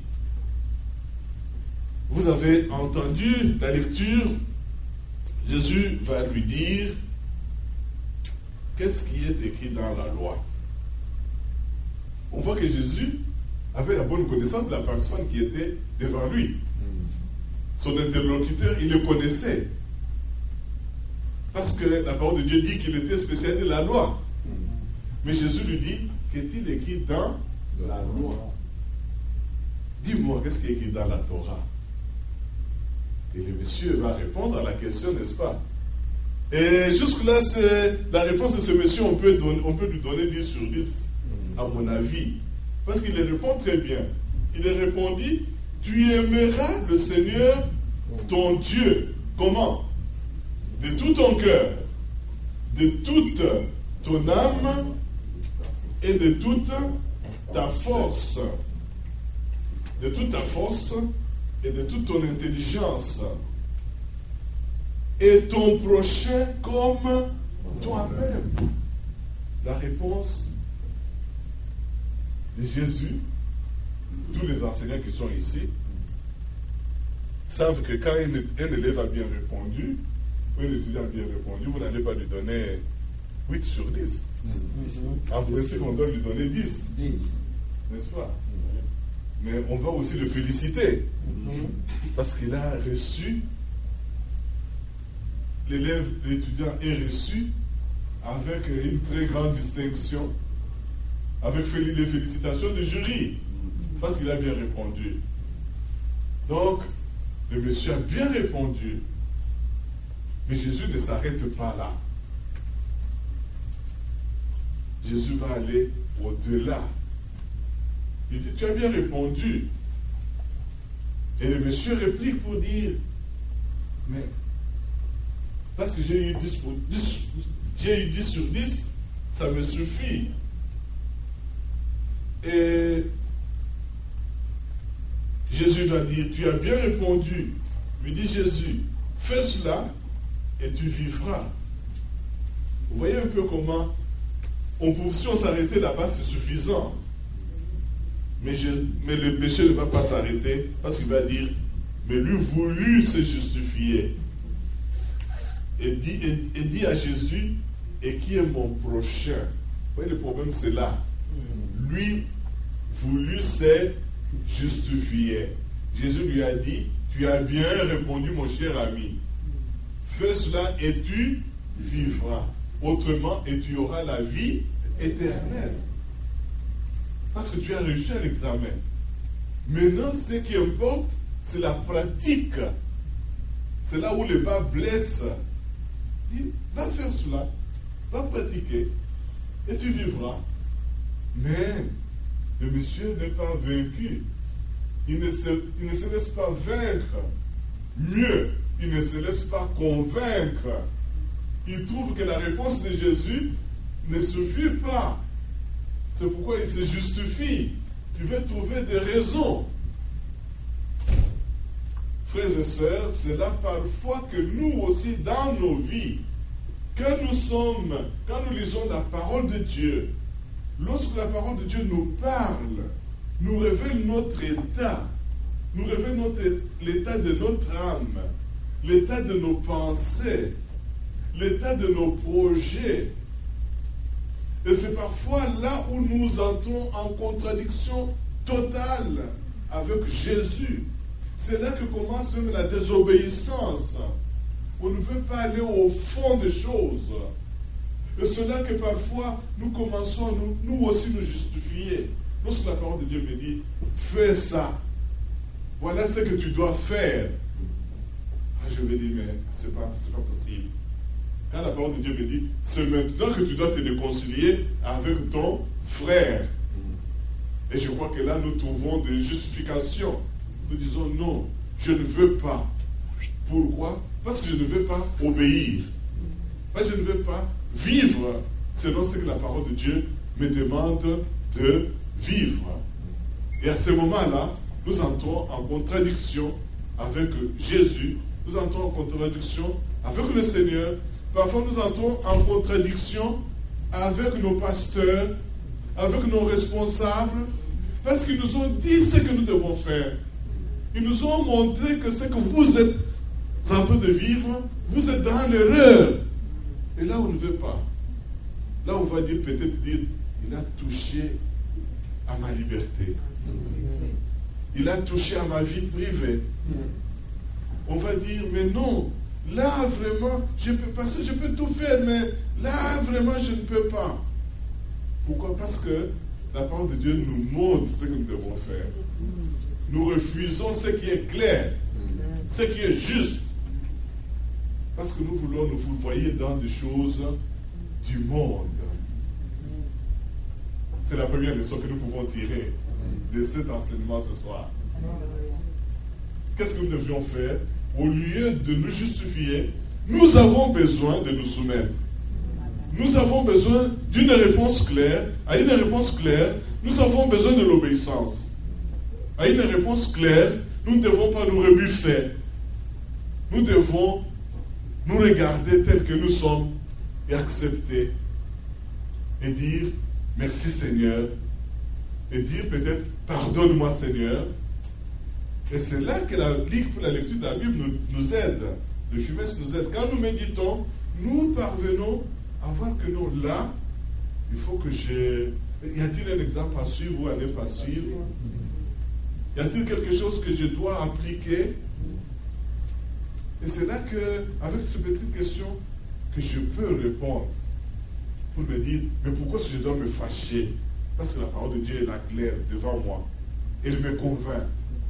Vous avez entendu la lecture. Jésus va lui dire, qu'est-ce qui est écrit dans la loi? On voit que Jésus avait la bonne connaissance de la personne qui était devant lui. Son interlocuteur, il le connaissait. Parce que la parole de Dieu dit qu'il était spécialiste de la loi. Mais Jésus lui dit, qu'est-il écrit dans la loi? Dis-moi, qu'est-ce qui est écrit dans la Torah? Et le monsieur va répondre à la question, n'est-ce pas? Et jusque-là, la réponse de ce monsieur, on peut lui donner 10 sur 10, à mon avis. Parce qu'il répond très bien. Il a répondu, tu aimeras le Seigneur, ton Dieu. Comment? De tout ton cœur, de toute ton âme et de toute ta force. De toute ta force et de toute ton intelligence. Et ton prochain comme toi-même. La réponse de Jésus, tous les enseignants qui sont ici, savent que quand un élève a bien répondu, un étudiant a bien répondu, vous n'allez pas lui donner 8 sur 10. En principe, on doit lui donner 10. N'est-ce pas? Mais on va aussi le féliciter. Parce qu'il a reçu, l'étudiant est reçu avec une très grande distinction, avec les félicitations du jury, parce qu'il a bien répondu. Donc, le monsieur a bien répondu. Mais Jésus ne s'arrête pas là. Jésus va aller au-delà. Il dit, tu as bien répondu. Et le monsieur réplique pour dire, mais, parce que j'ai eu 10 sur 10, ça me suffit. Et Jésus va dire, tu as bien répondu. Lui dit Jésus, fais cela et tu vivras. Vous voyez un peu comment, si on s'arrêtait là-bas, c'est suffisant. Mais le monsieur ne va pas s'arrêter parce qu'il va dire, mais lui voulut se justifier. Et dit à Jésus, et qui est mon prochain? Vous voyez, le problème c'est là. Lui voulut se justifier. Jésus lui a dit, Tu as bien répondu, mon cher ami. Fais cela et tu vivras. Autrement, et tu auras la vie éternelle. Parce que tu as réussi à l'examen. Maintenant, ce qui importe, c'est la pratique. C'est là où le bas blesse. Dis, va faire cela, va pratiquer, et tu vivras. Mais le monsieur n'est pas vaincu. Il ne se laisse pas vaincre. Mieux, il ne se laisse pas convaincre. Il trouve que la réponse de Jésus ne suffit pas. C'est pourquoi il se justifie. Tu veux trouver des raisons. Frères et sœurs, c'est là parfois que nous aussi, dans nos vies, quand nous lisons la parole de Dieu, lorsque la parole de Dieu nous parle, nous révèle notre état, nous révèle l'état de notre âme, l'état de nos pensées, l'état de nos projets. Et c'est parfois là où nous entrons en contradiction totale avec Jésus. C'est là que commence même la désobéissance. On ne veut pas aller au fond des choses. Et c'est là que parfois nous commençons nous aussi nous justifier. Lorsque la parole de Dieu me dit, fais ça. Voilà ce que tu dois faire. Je vais dire, mais c'est pas possible. Quand la parole de Dieu me dit, c'est maintenant que tu dois te réconcilier avec ton frère. Et je crois que là, nous trouvons des justifications. Nous disons, non, je ne veux pas. Pourquoi? Parce que je ne veux pas obéir. Parce que je ne veux pas vivre selon ce que la parole de Dieu me demande de vivre. Et à ce moment-là, nous entrons en contradiction avec Jésus. Nous entrons en contradiction avec le Seigneur. Parfois, nous entrons en contradiction avec nos pasteurs, avec nos responsables, parce qu'ils nous ont dit ce que nous devons faire. Ils nous ont montré que ce que vous êtes en train de vivre, vous êtes dans l'erreur. Et là, on ne veut pas. Là, on va dire, peut-être dire, il a touché à ma liberté. Il a touché à ma vie privée. On va dire, mais non, là, vraiment, je peux tout faire, mais là, vraiment, je ne peux pas. Pourquoi? Parce que la parole de Dieu nous montre ce que nous devons faire. Nous refusons ce qui est clair, ce qui est juste. Parce que nous voulons nous voyer dans des choses du monde. C'est la première leçon que nous pouvons tirer de cet enseignement ce soir. Qu'est-ce que nous devions faire? Au lieu de nous justifier, nous avons besoin de nous soumettre. Nous avons besoin d'une réponse claire. À une réponse claire, nous avons besoin de l'obéissance. À une réponse claire, nous ne devons pas nous rebuffer. Nous devons nous regarder tels que nous sommes et accepter. Et dire, merci Seigneur. Et dire peut-être, pardonne-moi Seigneur. Et c'est là que la lecture de la Bible nous aide. Le FUMES nous aide. Quand nous méditons, nous parvenons à voir que non, là, il faut que y a-t-il un exemple à suivre ou à ne pas suivre? Y a-t-il quelque chose que je dois appliquer? Et c'est là que, avec cette petite question, que je peux répondre. Pour me dire, mais pourquoi est-ce que je dois me fâcher? Parce que la parole de Dieu est là claire devant moi. Elle me convainc.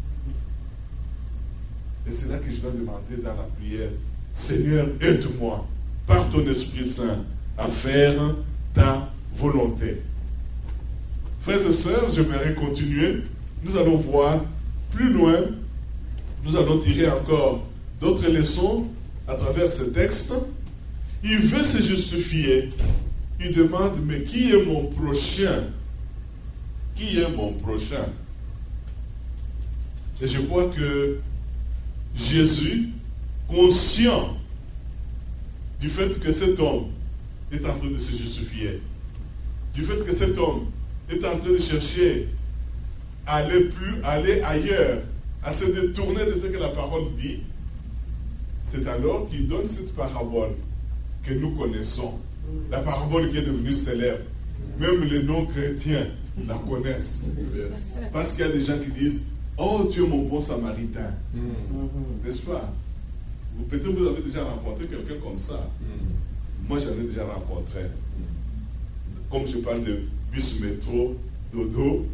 Et c'est là que je dois demander dans la prière, Seigneur, aide-moi, par ton Esprit Saint, à faire ta volonté. Frères et sœurs, j'aimerais continuer. Nous allons voir plus loin. Nous allons tirer encore d'autres leçons à travers ce texte. Il veut se justifier. Il demande, mais qui est mon prochain? Qui est mon prochain? Et je crois que Jésus, conscient du fait que cet homme est en train de se justifier, du fait que cet homme est en train de chercher à aller ailleurs, à se détourner de ce que la parole dit, c'est alors qu'il donne cette parabole que nous connaissons, la parabole qui est devenue célèbre. Même les non-chrétiens la connaissent. Parce qu'il y a des gens qui disent, Oh, tu es mon bon samaritain. N'est-ce pas? Peut-être vous avez déjà rencontré quelqu'un comme ça. Moi, j'en ai déjà rencontré. Comme je parle de bus métro, dodo,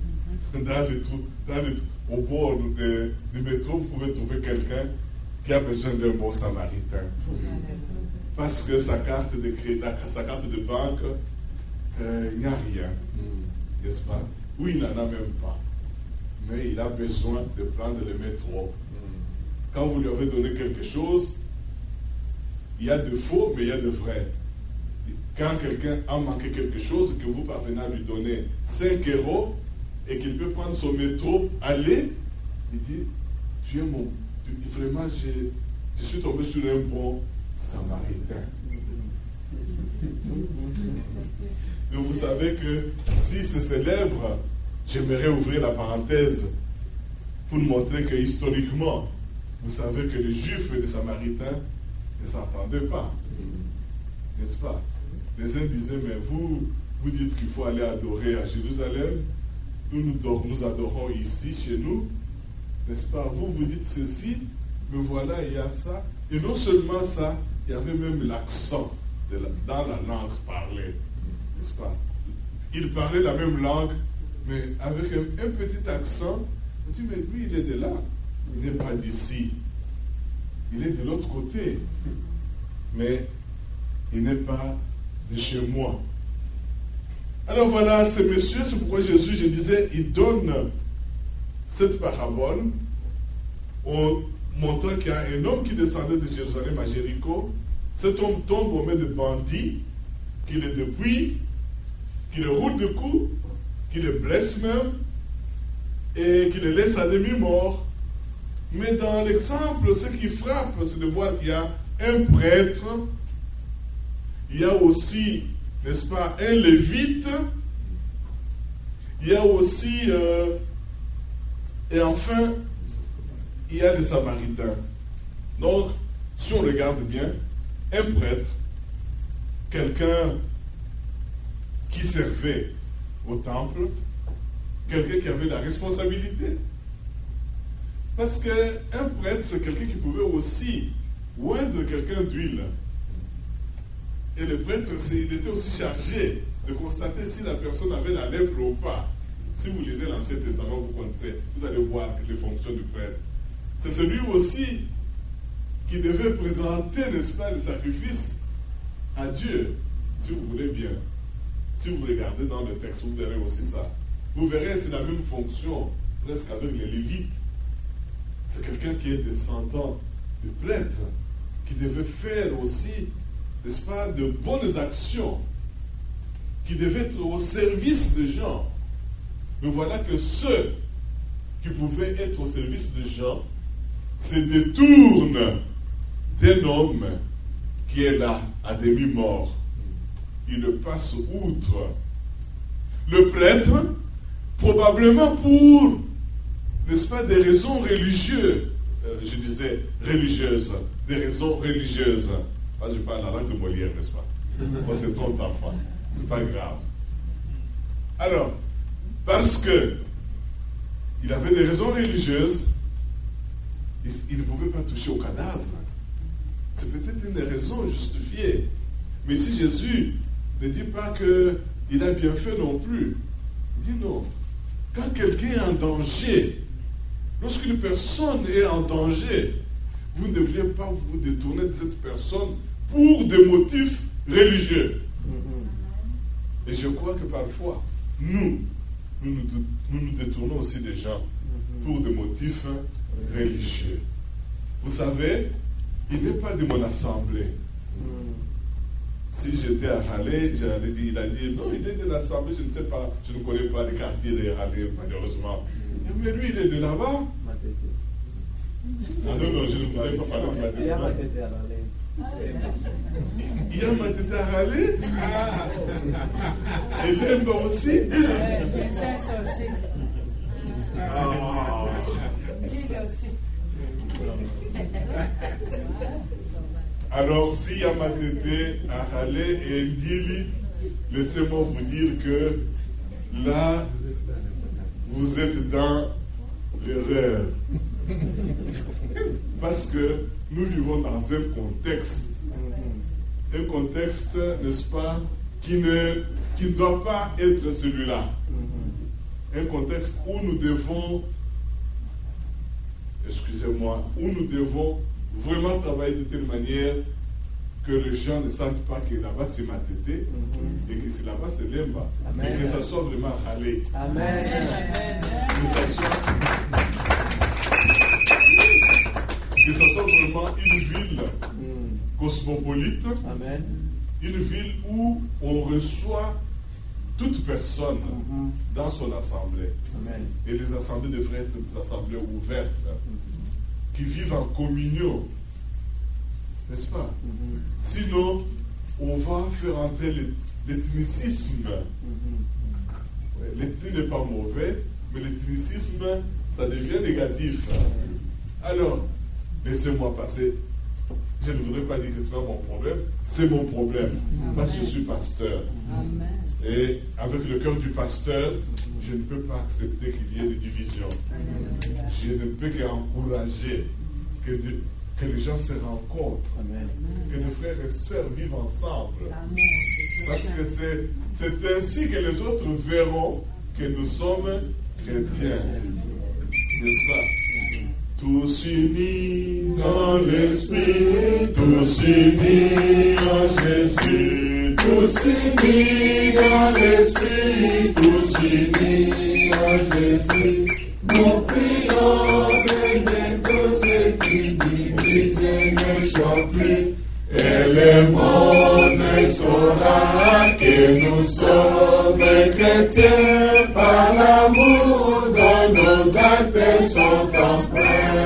au bord du métro, vous pouvez trouver quelqu'un qui a besoin d'un bon samaritain. Parce que sa carte de crédit, sa carte de banque, il n'y a rien. N'est-ce pas? Oui, il n'en a même pas. Mais il a besoin de prendre le métro. Quand vous lui avez donné quelque chose, il y a de faux, mais il y a de vrai. Quand quelqu'un a manqué quelque chose, que vous parvenez à lui donner 5 € et qu'il peut prendre son métro, aller, il dit, vraiment, je suis tombé sur un bon samaritain. Et vous savez que si c'est célèbre, j'aimerais ouvrir la parenthèse pour montrer que historiquement, vous savez que les Juifs et les Samaritains ne s'entendaient pas. N'est-ce pas? Les uns disaient, mais vous dites qu'il faut aller adorer à Jérusalem. Nous adorons ici, chez nous. N'est-ce pas? Vous dites ceci, mais voilà, il y a ça. Et non seulement ça, il y avait même l'accent dans la langue parlée. N'est-ce pas? Ils parlaient la même langue, mais avec un petit accent. On dit, mais lui, il est de là. Il n'est pas d'ici. Il est de l'autre côté. Mais il n'est pas de chez moi. Alors voilà, ce monsieur, c'est pourquoi Jésus, je disais, il donne cette parabole en montrant qu'il y a un homme qui descendait de Jérusalem à Jéricho. Cet homme tombe aux mains de bandits, qui le dépouillent, qui le roulent de coups, qui le blesse même, et qui le laisse à demi-mort. Mais dans l'exemple, ce qui frappe, c'est de voir qu'il y a un prêtre, il y a aussi, n'est-ce pas, un lévite, il y a aussi, et enfin, il y a les Samaritains. Donc, si on regarde bien, un prêtre, quelqu'un qui servait au temple, quelqu'un qui avait la responsabilité. Parce qu'un prêtre, c'est quelqu'un qui pouvait aussi oindre quelqu'un d'huile. Et le prêtre, il était aussi chargé de constater si la personne avait la lèpre ou pas. Si vous lisez l'Ancien Testament, vous connaissez, vous allez voir les fonctions du prêtre. C'est celui aussi qui devait présenter, n'est-ce pas, le sacrifice à Dieu, si vous voulez bien. Si vous regardez dans le texte, vous verrez aussi ça. Vous verrez, c'est la même fonction, presque avec les Lévites. C'est quelqu'un qui est descendant du prêtre, qui devait faire aussi, n'est-ce pas, de bonnes actions, qui devait être au service des gens. Mais voilà que ceux qui pouvaient être au service des gens se détournent d'un homme qui est là, à demi-mort. Il le passe outre. Le prêtre, probablement pour, n'est-ce pas, des raisons religieuses, je disais religieuses, des raisons religieuses. Là, je parle la langue de Molière, n'est-ce pas? On se trompe parfois, c'est pas grave. Alors, parce que il avait des raisons religieuses, il ne pouvait pas toucher au cadavre. C'est peut-être une raison justifiée. Mais si Jésus ne dit pas qu'il a bien fait non plus, il dit non. Quand quelqu'un est en danger, lorsqu'une personne est en danger, vous ne devriez pas vous détourner de cette personne pour des motifs religieux. Et je crois que parfois, nous nous détournons aussi des gens pour des motifs religieux. Vous savez, il n'est pas de mon assemblée. Si j'étais à Raleigh, il a dit, non, il est de l'assemblée, je ne sais pas, je ne connais pas les quartiers de Raleigh, malheureusement. Mais lui, il est de là-bas. Ah non, je ne voudrais pas parler de Matete. Il y a Matete à Raleigh. Et Lemba aussi. Alors, s'il y a Matete à Raleigh et Ndili, laissez-moi vous dire que là, vous êtes dans l'erreur. Parce que nous vivons dans un contexte, n'est-ce pas, qui ne doit pas être celui-là. Un contexte où nous devons, où nous devons vraiment travailler de telle manière que les gens ne sentent pas que là-bas c'est ma tété et que c'est là-bas c'est l'emba. Mais que ça soit vraiment râlé. Amen. Que ça soit vraiment une ville cosmopolite. Amen. Une ville où on reçoit toute personne dans son assemblée. Amen. Et les assemblées devraient être des assemblées ouvertes, qui vivent en communion. N'est-ce pas? Sinon, on va faire entrer l'ethnicisme. L'ethnie n'est pas mauvais, mais l'ethnicisme, ça devient négatif. Alors, laissez-moi passer. Je ne voudrais pas dire que ce n'est pas mon problème, c'est mon problème. Parce que je suis pasteur. Amen. Et avec le cœur du pasteur, je ne peux pas accepter qu'il y ait des divisions. Je ne peux qu'encourager que les gens se rencontrent. Amen. Que les frères et sœurs vivent ensemble. Parce que c'est ainsi que les autres verront que nous sommes chrétiens. N'est-ce pas? Tous unis dans l'Esprit, tous unis en Jésus, tous unis dans l'Esprit, tous unis en Jésus. Nous prions que bientôt ce qui divise ne soit plus, et le monde saura que nous sommes chrétiens par l'amour dont nos actes sont empreints.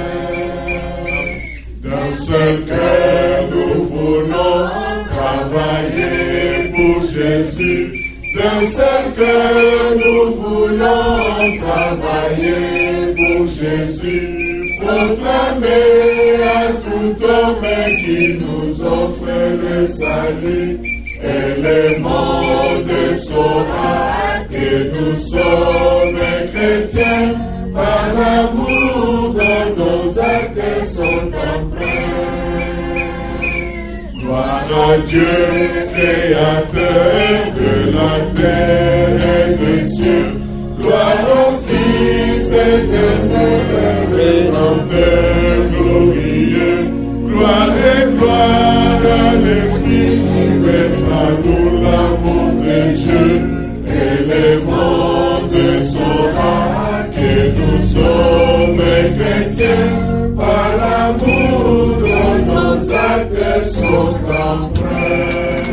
D'un seul cœur, nous voulons travailler pour Jésus. D'un seul cœur, nous voulons travailler pour Jésus. Proclamer à tout homme qui nous offre le salut. Et le monde saura que nous sommes chrétiens par l'amour dont nos actes sont empreints. Gloire à Dieu, créateur de la terre et des cieux. Gloire au Fils éternel, Rédempteur glorieux. Gloire et gloire à l'Esprit qui verse à nous l'amour de Dieu. Et le monde saura que nous sommes chrétiens par l'amour dont nos actes sont empreints.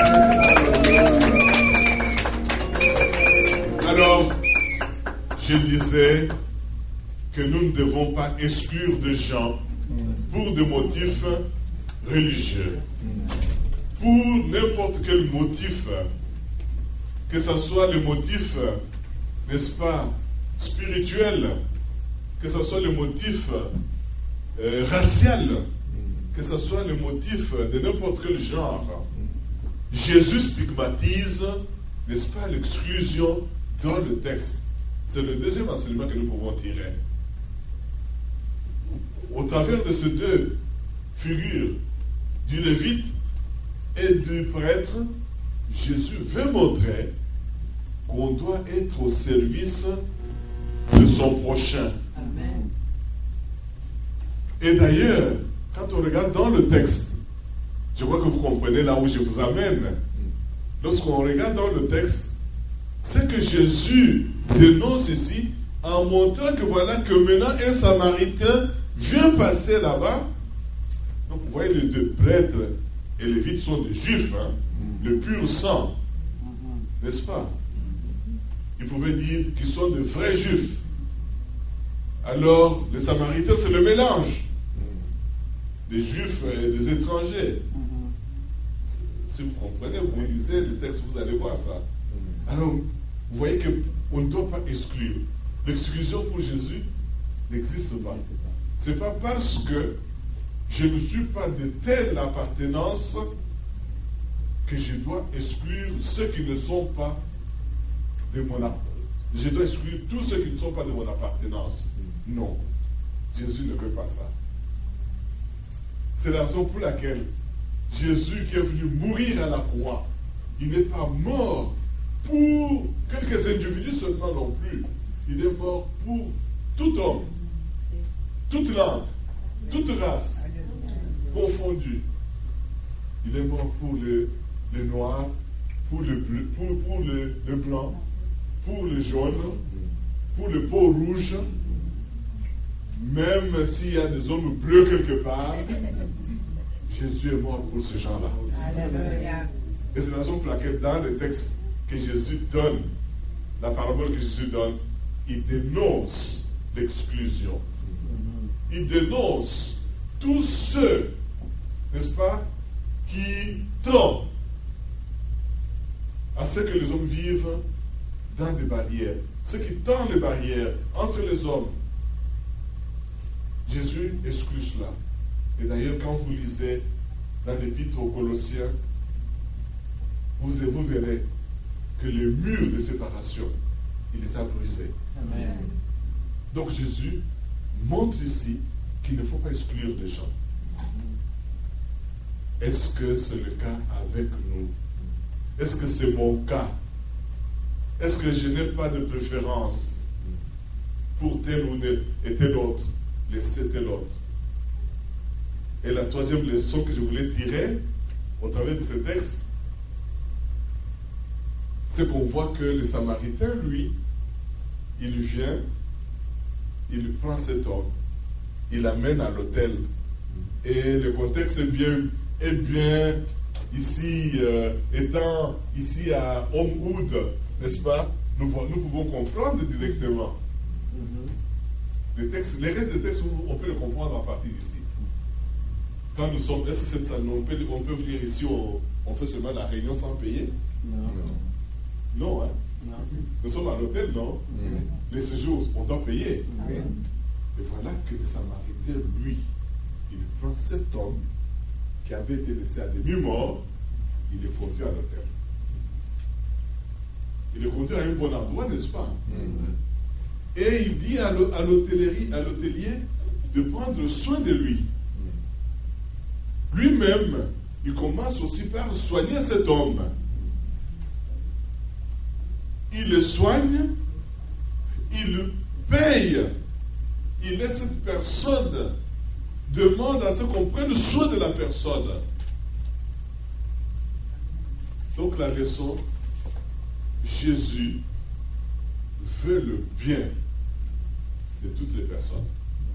Alors, je disais que nous ne devons pas exclure des gens pour des motifs religieux. Pour n'importe quel motif, que ce soit le motif, n'est-ce pas, spirituel, que ce soit le motif racial, que ce soit le motif de n'importe quel genre. Jésus stigmatise, n'est-ce pas, l'exclusion dans le texte. C'est le deuxième enseignement que nous pouvons tirer. Au travers de ces deux figures, du lévite et du prêtre, Jésus veut montrer qu'on doit être au service de son prochain. Amen. Et d'ailleurs, quand on regarde dans le texte, je crois que vous comprenez là où je vous amène. Lorsqu'on regarde dans le texte, ce que Jésus dénonce ici, en montrant que voilà que maintenant un Samaritain vient passer là-bas. Donc vous voyez, les deux prêtres et les lévites sont des juifs, hein, le pur sang, n'est-ce pas? Ils pouvaient dire qu'ils sont de vrais juifs. Alors, les Samaritains, c'est le mélange des juifs et des étrangers. Si vous comprenez, vous lisez le texte, vous allez voir ça. Alors, vous voyez qu'on ne doit pas exclure. L'exclusion pour Jésus n'existe pas. Ce n'est pas parce que je ne suis pas de telle appartenance que je dois exclure ceux qui ne sont pas de mon appartenance. Je dois exclure tous ceux qui ne sont pas de mon appartenance. Non, Jésus ne veut pas ça. C'est la raison pour laquelle Jésus qui est venu mourir à la croix, il n'est pas mort pour quelques individus seulement non plus. Il est mort pour tout homme, toute langue, toute race confondue. Il est mort pour le noir, pour le bleu, pour le blanc, pour le jaune, pour le peau rouge. Même s'il y a des hommes bleus quelque part, Jésus est mort pour ces gens-là. Et c'est la raison pour laquelle dans le texte que Jésus donne, la parabole que Jésus donne, il dénonce l'exclusion. Il dénonce tous ceux, n'est-ce pas, qui tendent à ce que les hommes vivent dans des barrières. Ceux qui tendent les barrières entre les hommes. Jésus exclut cela. Et d'ailleurs, quand vous lisez dans l'épître aux Colossiens, vous verrez que les murs de séparation, il les a brisés. Amen. Donc Jésus montre ici qu'il ne faut pas exclure des gens. Est-ce que c'est le cas avec nous? Est-ce que c'est mon cas? Est-ce que je n'ai pas de préférence pour tel ou tel autre? Laissez tel autre. Et la troisième leçon que je voulais tirer au travers de ce texte, c'est qu'on voit que le Samaritain, lui, il vient, il prend cet homme, il l'amène à l'hôtel. Et le contexte est bien ici, étant ici à Homewood, n'est-ce pas, nous pouvons comprendre directement. Les restes des textes, on peut les comprendre à partir d'ici. Quand nous sommes, est-ce que c'est ça, on peut venir ici, on fait seulement la réunion sans payer? Non, hein? Non. Nous sommes à l'hôtel, non? Les séjours, on doit payer. Et voilà que le Samaritain, lui, il prend cet homme qui avait été laissé à demi-mort, il le conduit à l'hôtel. Il le conduit à un bon endroit, n'est-ce pas? Et il dit à l'hôtelier de prendre soin de lui. Lui-même, il commence aussi par soigner cet homme. Il le soigne, il le paye, il laisse cette personne, demande à ce qu'on prenne soin de la personne. Donc la leçon, Jésus veut le bien de toutes les personnes.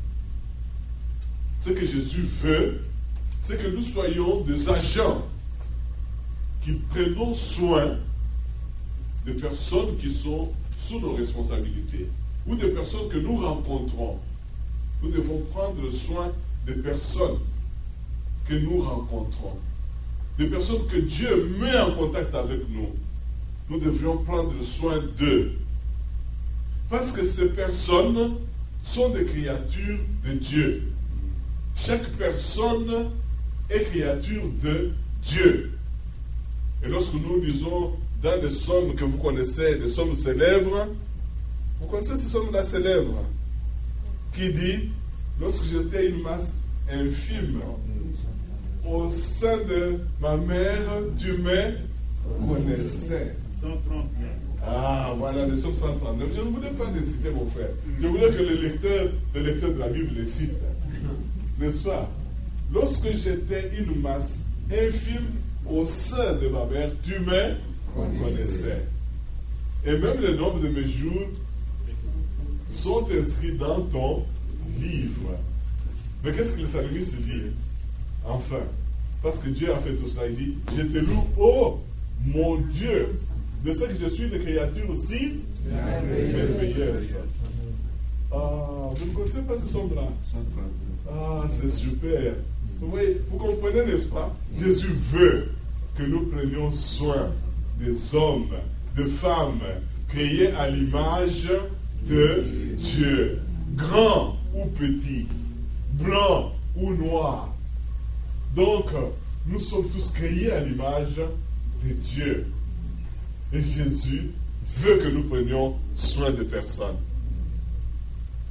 Ce que Jésus veut, c'est que nous soyons des agents qui prenons soin des personnes qui sont sous nos responsabilités ou des personnes que nous rencontrons. Nous devons prendre soin des personnes que nous rencontrons, des personnes que Dieu met en contact avec nous. Nous devrions prendre soin d'eux. Parce que ces personnes sont des créatures de Dieu. Chaque personne est créature de Dieu. Et lorsque nous lisons dans des psaumes que vous connaissez, des psaumes célèbres, vous connaissez ces psaumes-là célèbres, qui dit, lorsque j'étais une masse infime, au sein de ma mère, tu me connaissais. 139. Ah, voilà, le psaume 139. Je ne voulais pas les citer, mon frère. Je voulais que le lecteur de la Bible les cite. N'est-ce pas? Lorsque j'étais une masse infime au sein de ma mère, tu me connaissais. Et même le nombre de mes jours sont inscrits dans ton livre. Mais qu'est-ce que le psalmiste dit? Enfin, parce que Dieu a fait tout cela, il dit, je te loue, oh mon Dieu, de ce que je suis une créature aussi merveilleuse. Ah, vous ne connaissez pas ce psaume-là? Ah, c'est super. Vous voyez, vous comprenez, n'est-ce pas? Jésus veut que nous prenions soin des hommes, de femmes créés à l'image de Dieu, grands ou petits, blancs ou noirs. Donc, nous sommes tous créés à l'image de Dieu. Et Jésus veut que nous prenions soin des personnes.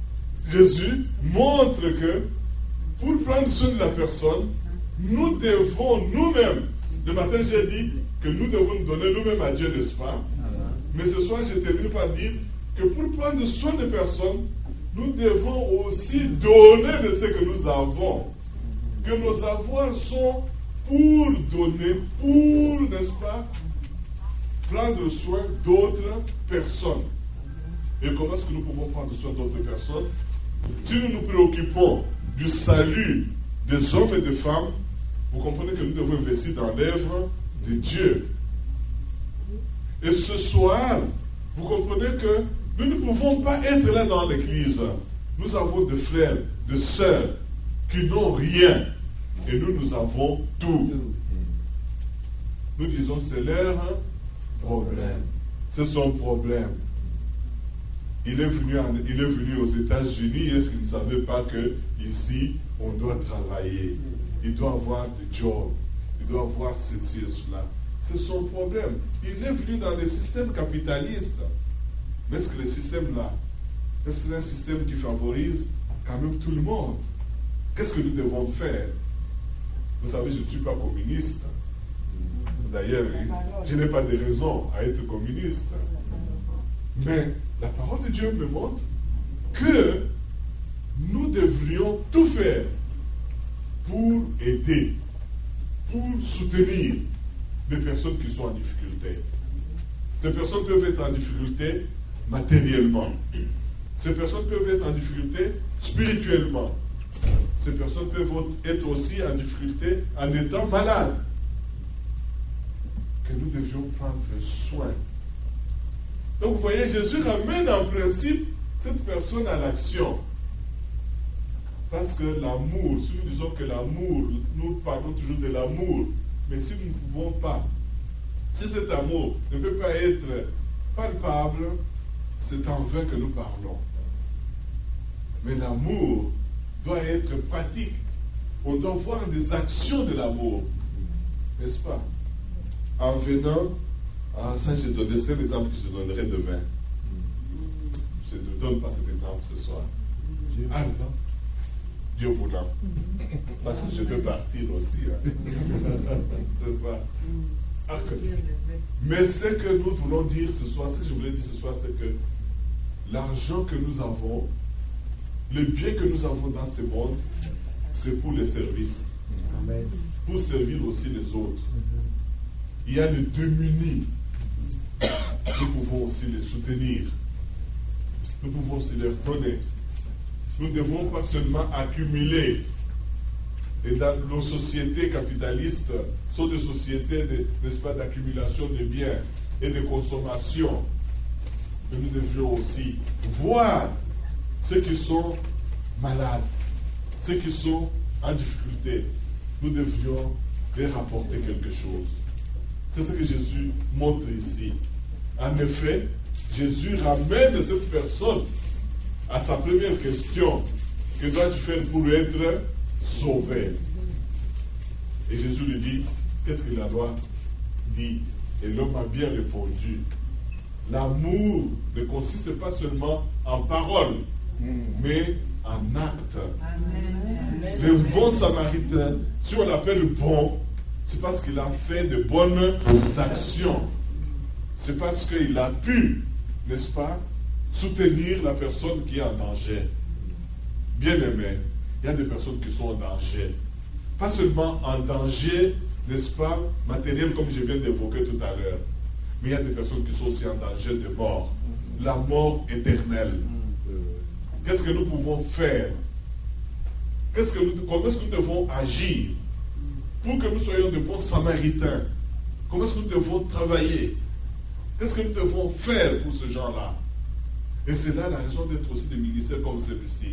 Jésus montre que pour prendre soin de la personne, nous devons nous-mêmes, le matin j'ai dit que nous devons nous donner nous-mêmes à Dieu, n'est-ce pas? Mais ce soir, je termine par dire que pour prendre soin de personnes, nous devons aussi donner de ce que nous avons. Que nos avoirs sont pour donner, pour, n'est-ce pas, prendre soin d'autres personnes. Et comment est-ce que nous pouvons prendre soin d'autres personnes? Si nous nous préoccupons du salut des hommes et des femmes, vous comprenez que nous devons investir dans l'œuvre de Dieu. Et ce soir, vous comprenez que nous ne pouvons pas être là dans l'église. Nous avons des frères, des sœurs qui n'ont rien. Et nous, nous avons tout. Nous disons, c'est leur problème. C'est son problème. Il est venu aux États-Unis. Est-ce qu'il ne savait pas qu'ici, on doit travailler? Il doit avoir des jobs. Il doit avoir ceci et cela. C'est son problème. Il est venu dans le système capitaliste. Mais est-ce que le système-là, est-ce que c'est un système qui favorise quand même tout le monde? Qu'est-ce que nous devons faire? Vous savez, je ne suis pas communiste. D'ailleurs, je n'ai pas de raison à être communiste. Mais la parole de Dieu me montre que nous devrions tout faire pour aider, pour soutenir des personnes qui sont en difficulté. Ces personnes peuvent être en difficulté matériellement. Ces personnes peuvent être en difficulté spirituellement. Ces personnes peuvent être aussi en difficulté en étant malades. Que nous devions prendre soin. Donc vous voyez, Jésus ramène en principe cette personne à l'action. Parce que l'amour, si nous disons que l'amour, nous parlons toujours de l'amour, mais si nous ne pouvons pas, si cet amour ne peut pas être palpable, c'est en vain que nous parlons. Mais l'amour doit être pratique. On doit voir des actions de l'amour. N'est-ce pas? En venant, ça c'est un exemple que je donnerai demain. Je ne donne pas cet exemple ce soir. Dieu voulant. Parce que je peux partir aussi. Hein. C'est ça. Mais ce que nous voulons dire ce soir, ce que je voulais dire ce soir, c'est que l'argent que nous avons, le bien que nous avons dans ce monde, c'est pour les services. Amen. Pour servir aussi les autres. Il y a les démunis. Nous pouvons aussi les soutenir. Nous pouvons aussi leur donner. Nous ne devons pas seulement accumuler. Et dans nos sociétés capitalistes, sont des sociétés, n'est-ce pas, d'accumulation de biens et de consommation. Mais nous devions aussi voir ceux qui sont malades, ceux qui sont en difficulté. Nous devions leur apporter quelque chose. C'est ce que Jésus montre ici. En effet, Jésus ramène cette personne à sa première question. Que dois-tu faire pour être sauvé? Et Jésus lui dit, qu'est-ce que la loi dit? Et l'homme a bien répondu. L'amour ne consiste pas seulement en paroles, mais en actes. Amen. Le bon samaritain, si on l'appelle bon, c'est parce qu'il a fait de bonnes actions. C'est parce qu'il a pu, n'est-ce pas, soutenir la personne qui est en danger. Bien aimé, il y a des personnes qui sont en danger. Pas seulement en danger, n'est-ce pas, matériel comme je viens d'évoquer tout à l'heure, mais il y a des personnes qui sont aussi en danger de mort. La mort éternelle. Qu'est-ce que nous pouvons faire? Comment est-ce que nous devons agir pour que nous soyons de bons samaritains? Comment est-ce que nous devons travailler? Qu'est-ce que nous devons faire pour ce genre-là? Et c'est là la raison d'être aussi des ministères comme celui-ci.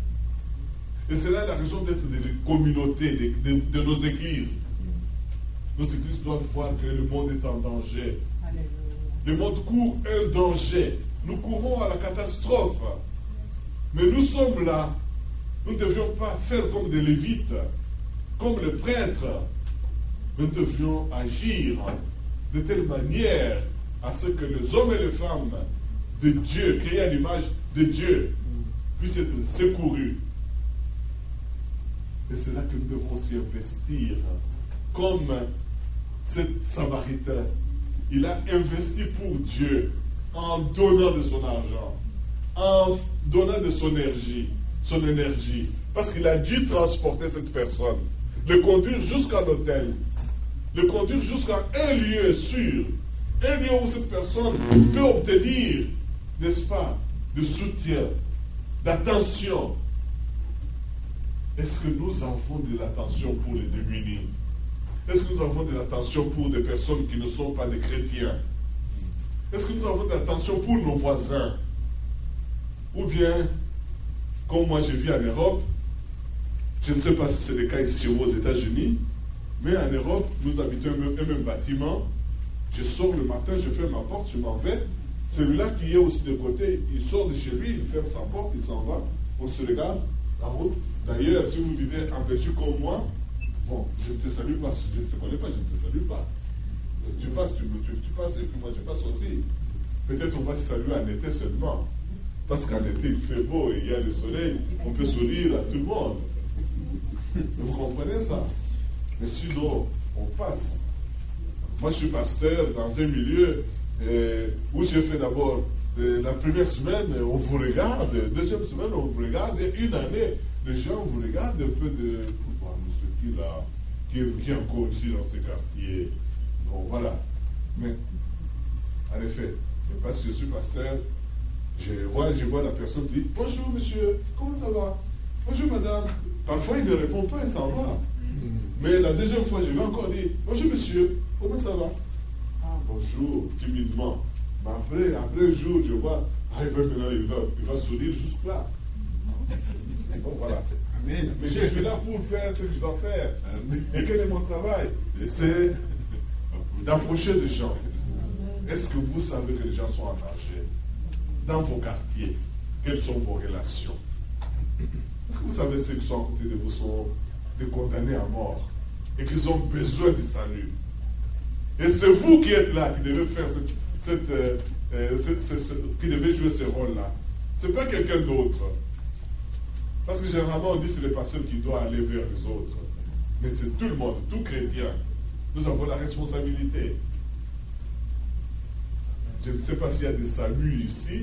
Et c'est là la raison d'être des communautés, de nos églises. Nos églises doivent voir que le monde est en danger. Alléluia. Le monde court un danger. Nous courons à la catastrophe. Mais nous sommes là. Nous ne devions pas faire comme des lévites, comme les prêtres. Nous devions agir de telle manière à ce que les hommes et les femmes de Dieu, créés à l'image de Dieu, puissent être secourus. Et c'est là que nous devons aussi investir. Comme cet Samaritain, il a investi pour Dieu en donnant de son argent, en donnant de son énergie, parce qu'il a dû transporter cette personne, le conduire jusqu'à l'hôtel, le conduire jusqu'à un lieu sûr, un lieu où cette personne peut obtenir, n'est-ce pas, de soutien, d'attention. Est-ce que nous avons de l'attention pour les démunis? Est-ce que nous avons de l'attention pour des personnes qui ne sont pas des chrétiens? Est-ce que nous avons de l'attention pour nos voisins? Ou bien, comme moi je vis en Europe, je ne sais pas si c'est le cas ici chez vous aux États-Unis, mais en Europe, nous habitons un même bâtiment. Je sors le matin, je ferme ma porte, je m'en vais. Celui-là qui est aussi de côté, il sort de chez lui, il ferme sa porte, il s'en va. On se regarde, la route. D'ailleurs, si vous vivez en Belgique comme moi, bon, je ne te salue pas, je ne te connais pas, je ne te salue pas. Tu passes, et puis moi je passe aussi. Peut-être on va se saluer en été seulement. Parce qu'en été, il fait beau et il y a le soleil, on peut sourire à tout le monde. Vous comprenez ça? Mais sinon, on passe. Moi, je suis pasteur dans un milieu où j'ai fait d'abord la première semaine, on vous regarde, deuxième semaine, on vous regarde, et une année, les gens vous regardent un peu pour voir ce qui est encore ici dans ce quartier. Bon, voilà. Mais, en effet, parce que je suis pasteur, je vois la personne qui dit « Bonjour monsieur, comment ça va? Bonjour madame. » Parfois il ne répond pas, il s'en va. Mais la deuxième fois, je vais encore dire « Bonjour monsieur, comment ça va? » Ah bonjour, timidement. Mais après un jour, je vois, il va sourire juste là. Bon voilà. Amen. Mais je suis là pour faire ce que je dois faire. Amen. Et quel est mon travail? C'est d'approcher des gens. Est-ce que vous savez que les gens sont en danger? Dans vos quartiers, quelles sont vos relations? Est-ce que vous savez ceux qui sont à côté de vous sont des condamnés à mort et qu'ils ont besoin du salut? Et c'est vous qui êtes là, qui devez faire qui devez jouer ce rôle-là. Ce n'est pas quelqu'un d'autre. Parce que généralement, on dit que c'est les pasteurs qui doivent aller vers les autres. Mais c'est tout le monde, tout chrétien. Nous avons la responsabilité. Je ne sais pas s'il y a des saluts ici.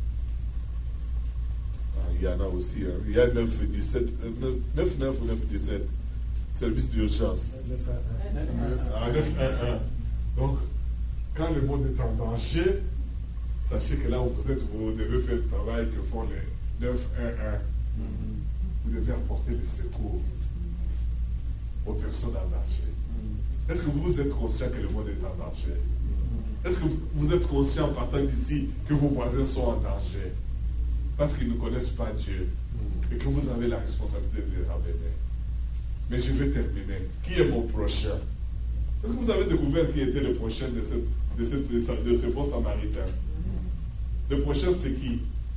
Ah, il y en a aussi. Hein. Il y a 9-9 ou 9-17. Service d'urgence. 9-1-1. Donc, quand le monde est en danger, sachez que là où vous êtes, vous devez faire le travail que font les 9-1-1. Vous devez apporter le secours aux personnes en danger. Est-ce que vous êtes conscient que le monde est en danger? Est-ce que vous êtes conscient en partant d'ici que vos voisins sont en danger parce qu'ils ne connaissent pas Dieu et que vous avez la responsabilité de les ramener? Mais je vais terminer. Qui est mon prochain? Est-ce que vous avez découvert qui était le prochain de ce bon samaritain? Le prochain, c'est qui?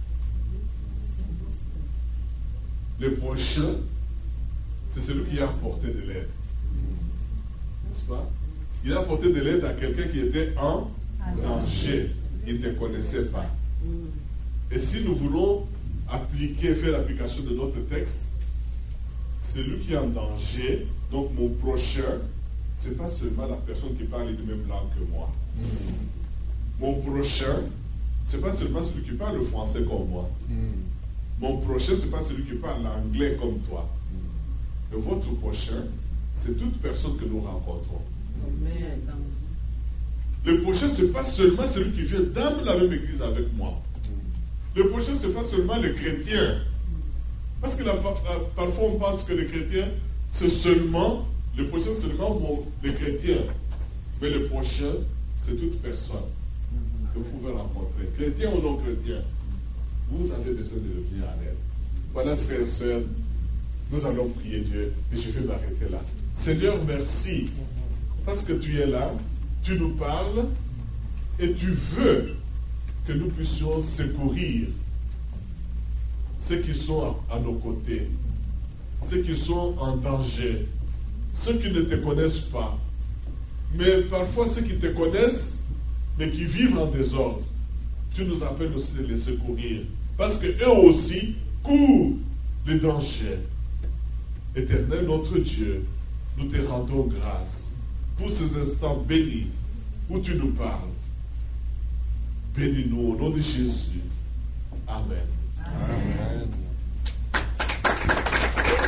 Le prochain, c'est celui qui a apporté de l'aide. N'est-ce pas? Il a apporté de l'aide à quelqu'un qui était en danger. Il ne connaissait pas. Et si nous voulons faire l'application de notre texte, celui qui est en danger, donc mon prochain, ce n'est pas seulement la personne qui parle de même langue que moi. Mon prochain, ce n'est pas seulement celui qui parle le français comme moi. Mon prochain, ce n'est pas celui qui parle l'anglais comme toi. Et votre prochain, c'est toute personne que nous rencontrons. Amen. Le prochain, ce n'est pas seulement celui qui vient dans la même église avec moi. Le prochain, ce n'est pas seulement le chrétien. Parce que parfois, on pense que le chrétien, c'est seulement, le prochain, c'est seulement le chrétien. Mais le prochain, c'est toute personne que vous pouvez rencontrer. Chrétien ou non chrétien, vous avez besoin de venir à l'aide. Voilà, frères et sœurs, nous allons prier Dieu et je vais m'arrêter là. Seigneur, merci. Parce que tu es là, tu nous parles et tu veux que nous puissions secourir ceux qui sont à nos côtés, ceux qui sont en danger, ceux qui ne te connaissent pas, mais parfois ceux qui te connaissent, mais qui vivent en désordre. Tu nous appelles aussi de les secourir, parce qu'eux aussi court les dangers. Éternel notre Dieu, nous te rendons grâce pour ces instants bénis où tu nous parles. Bénis-nous au nom de Jésus. Amen. Amen.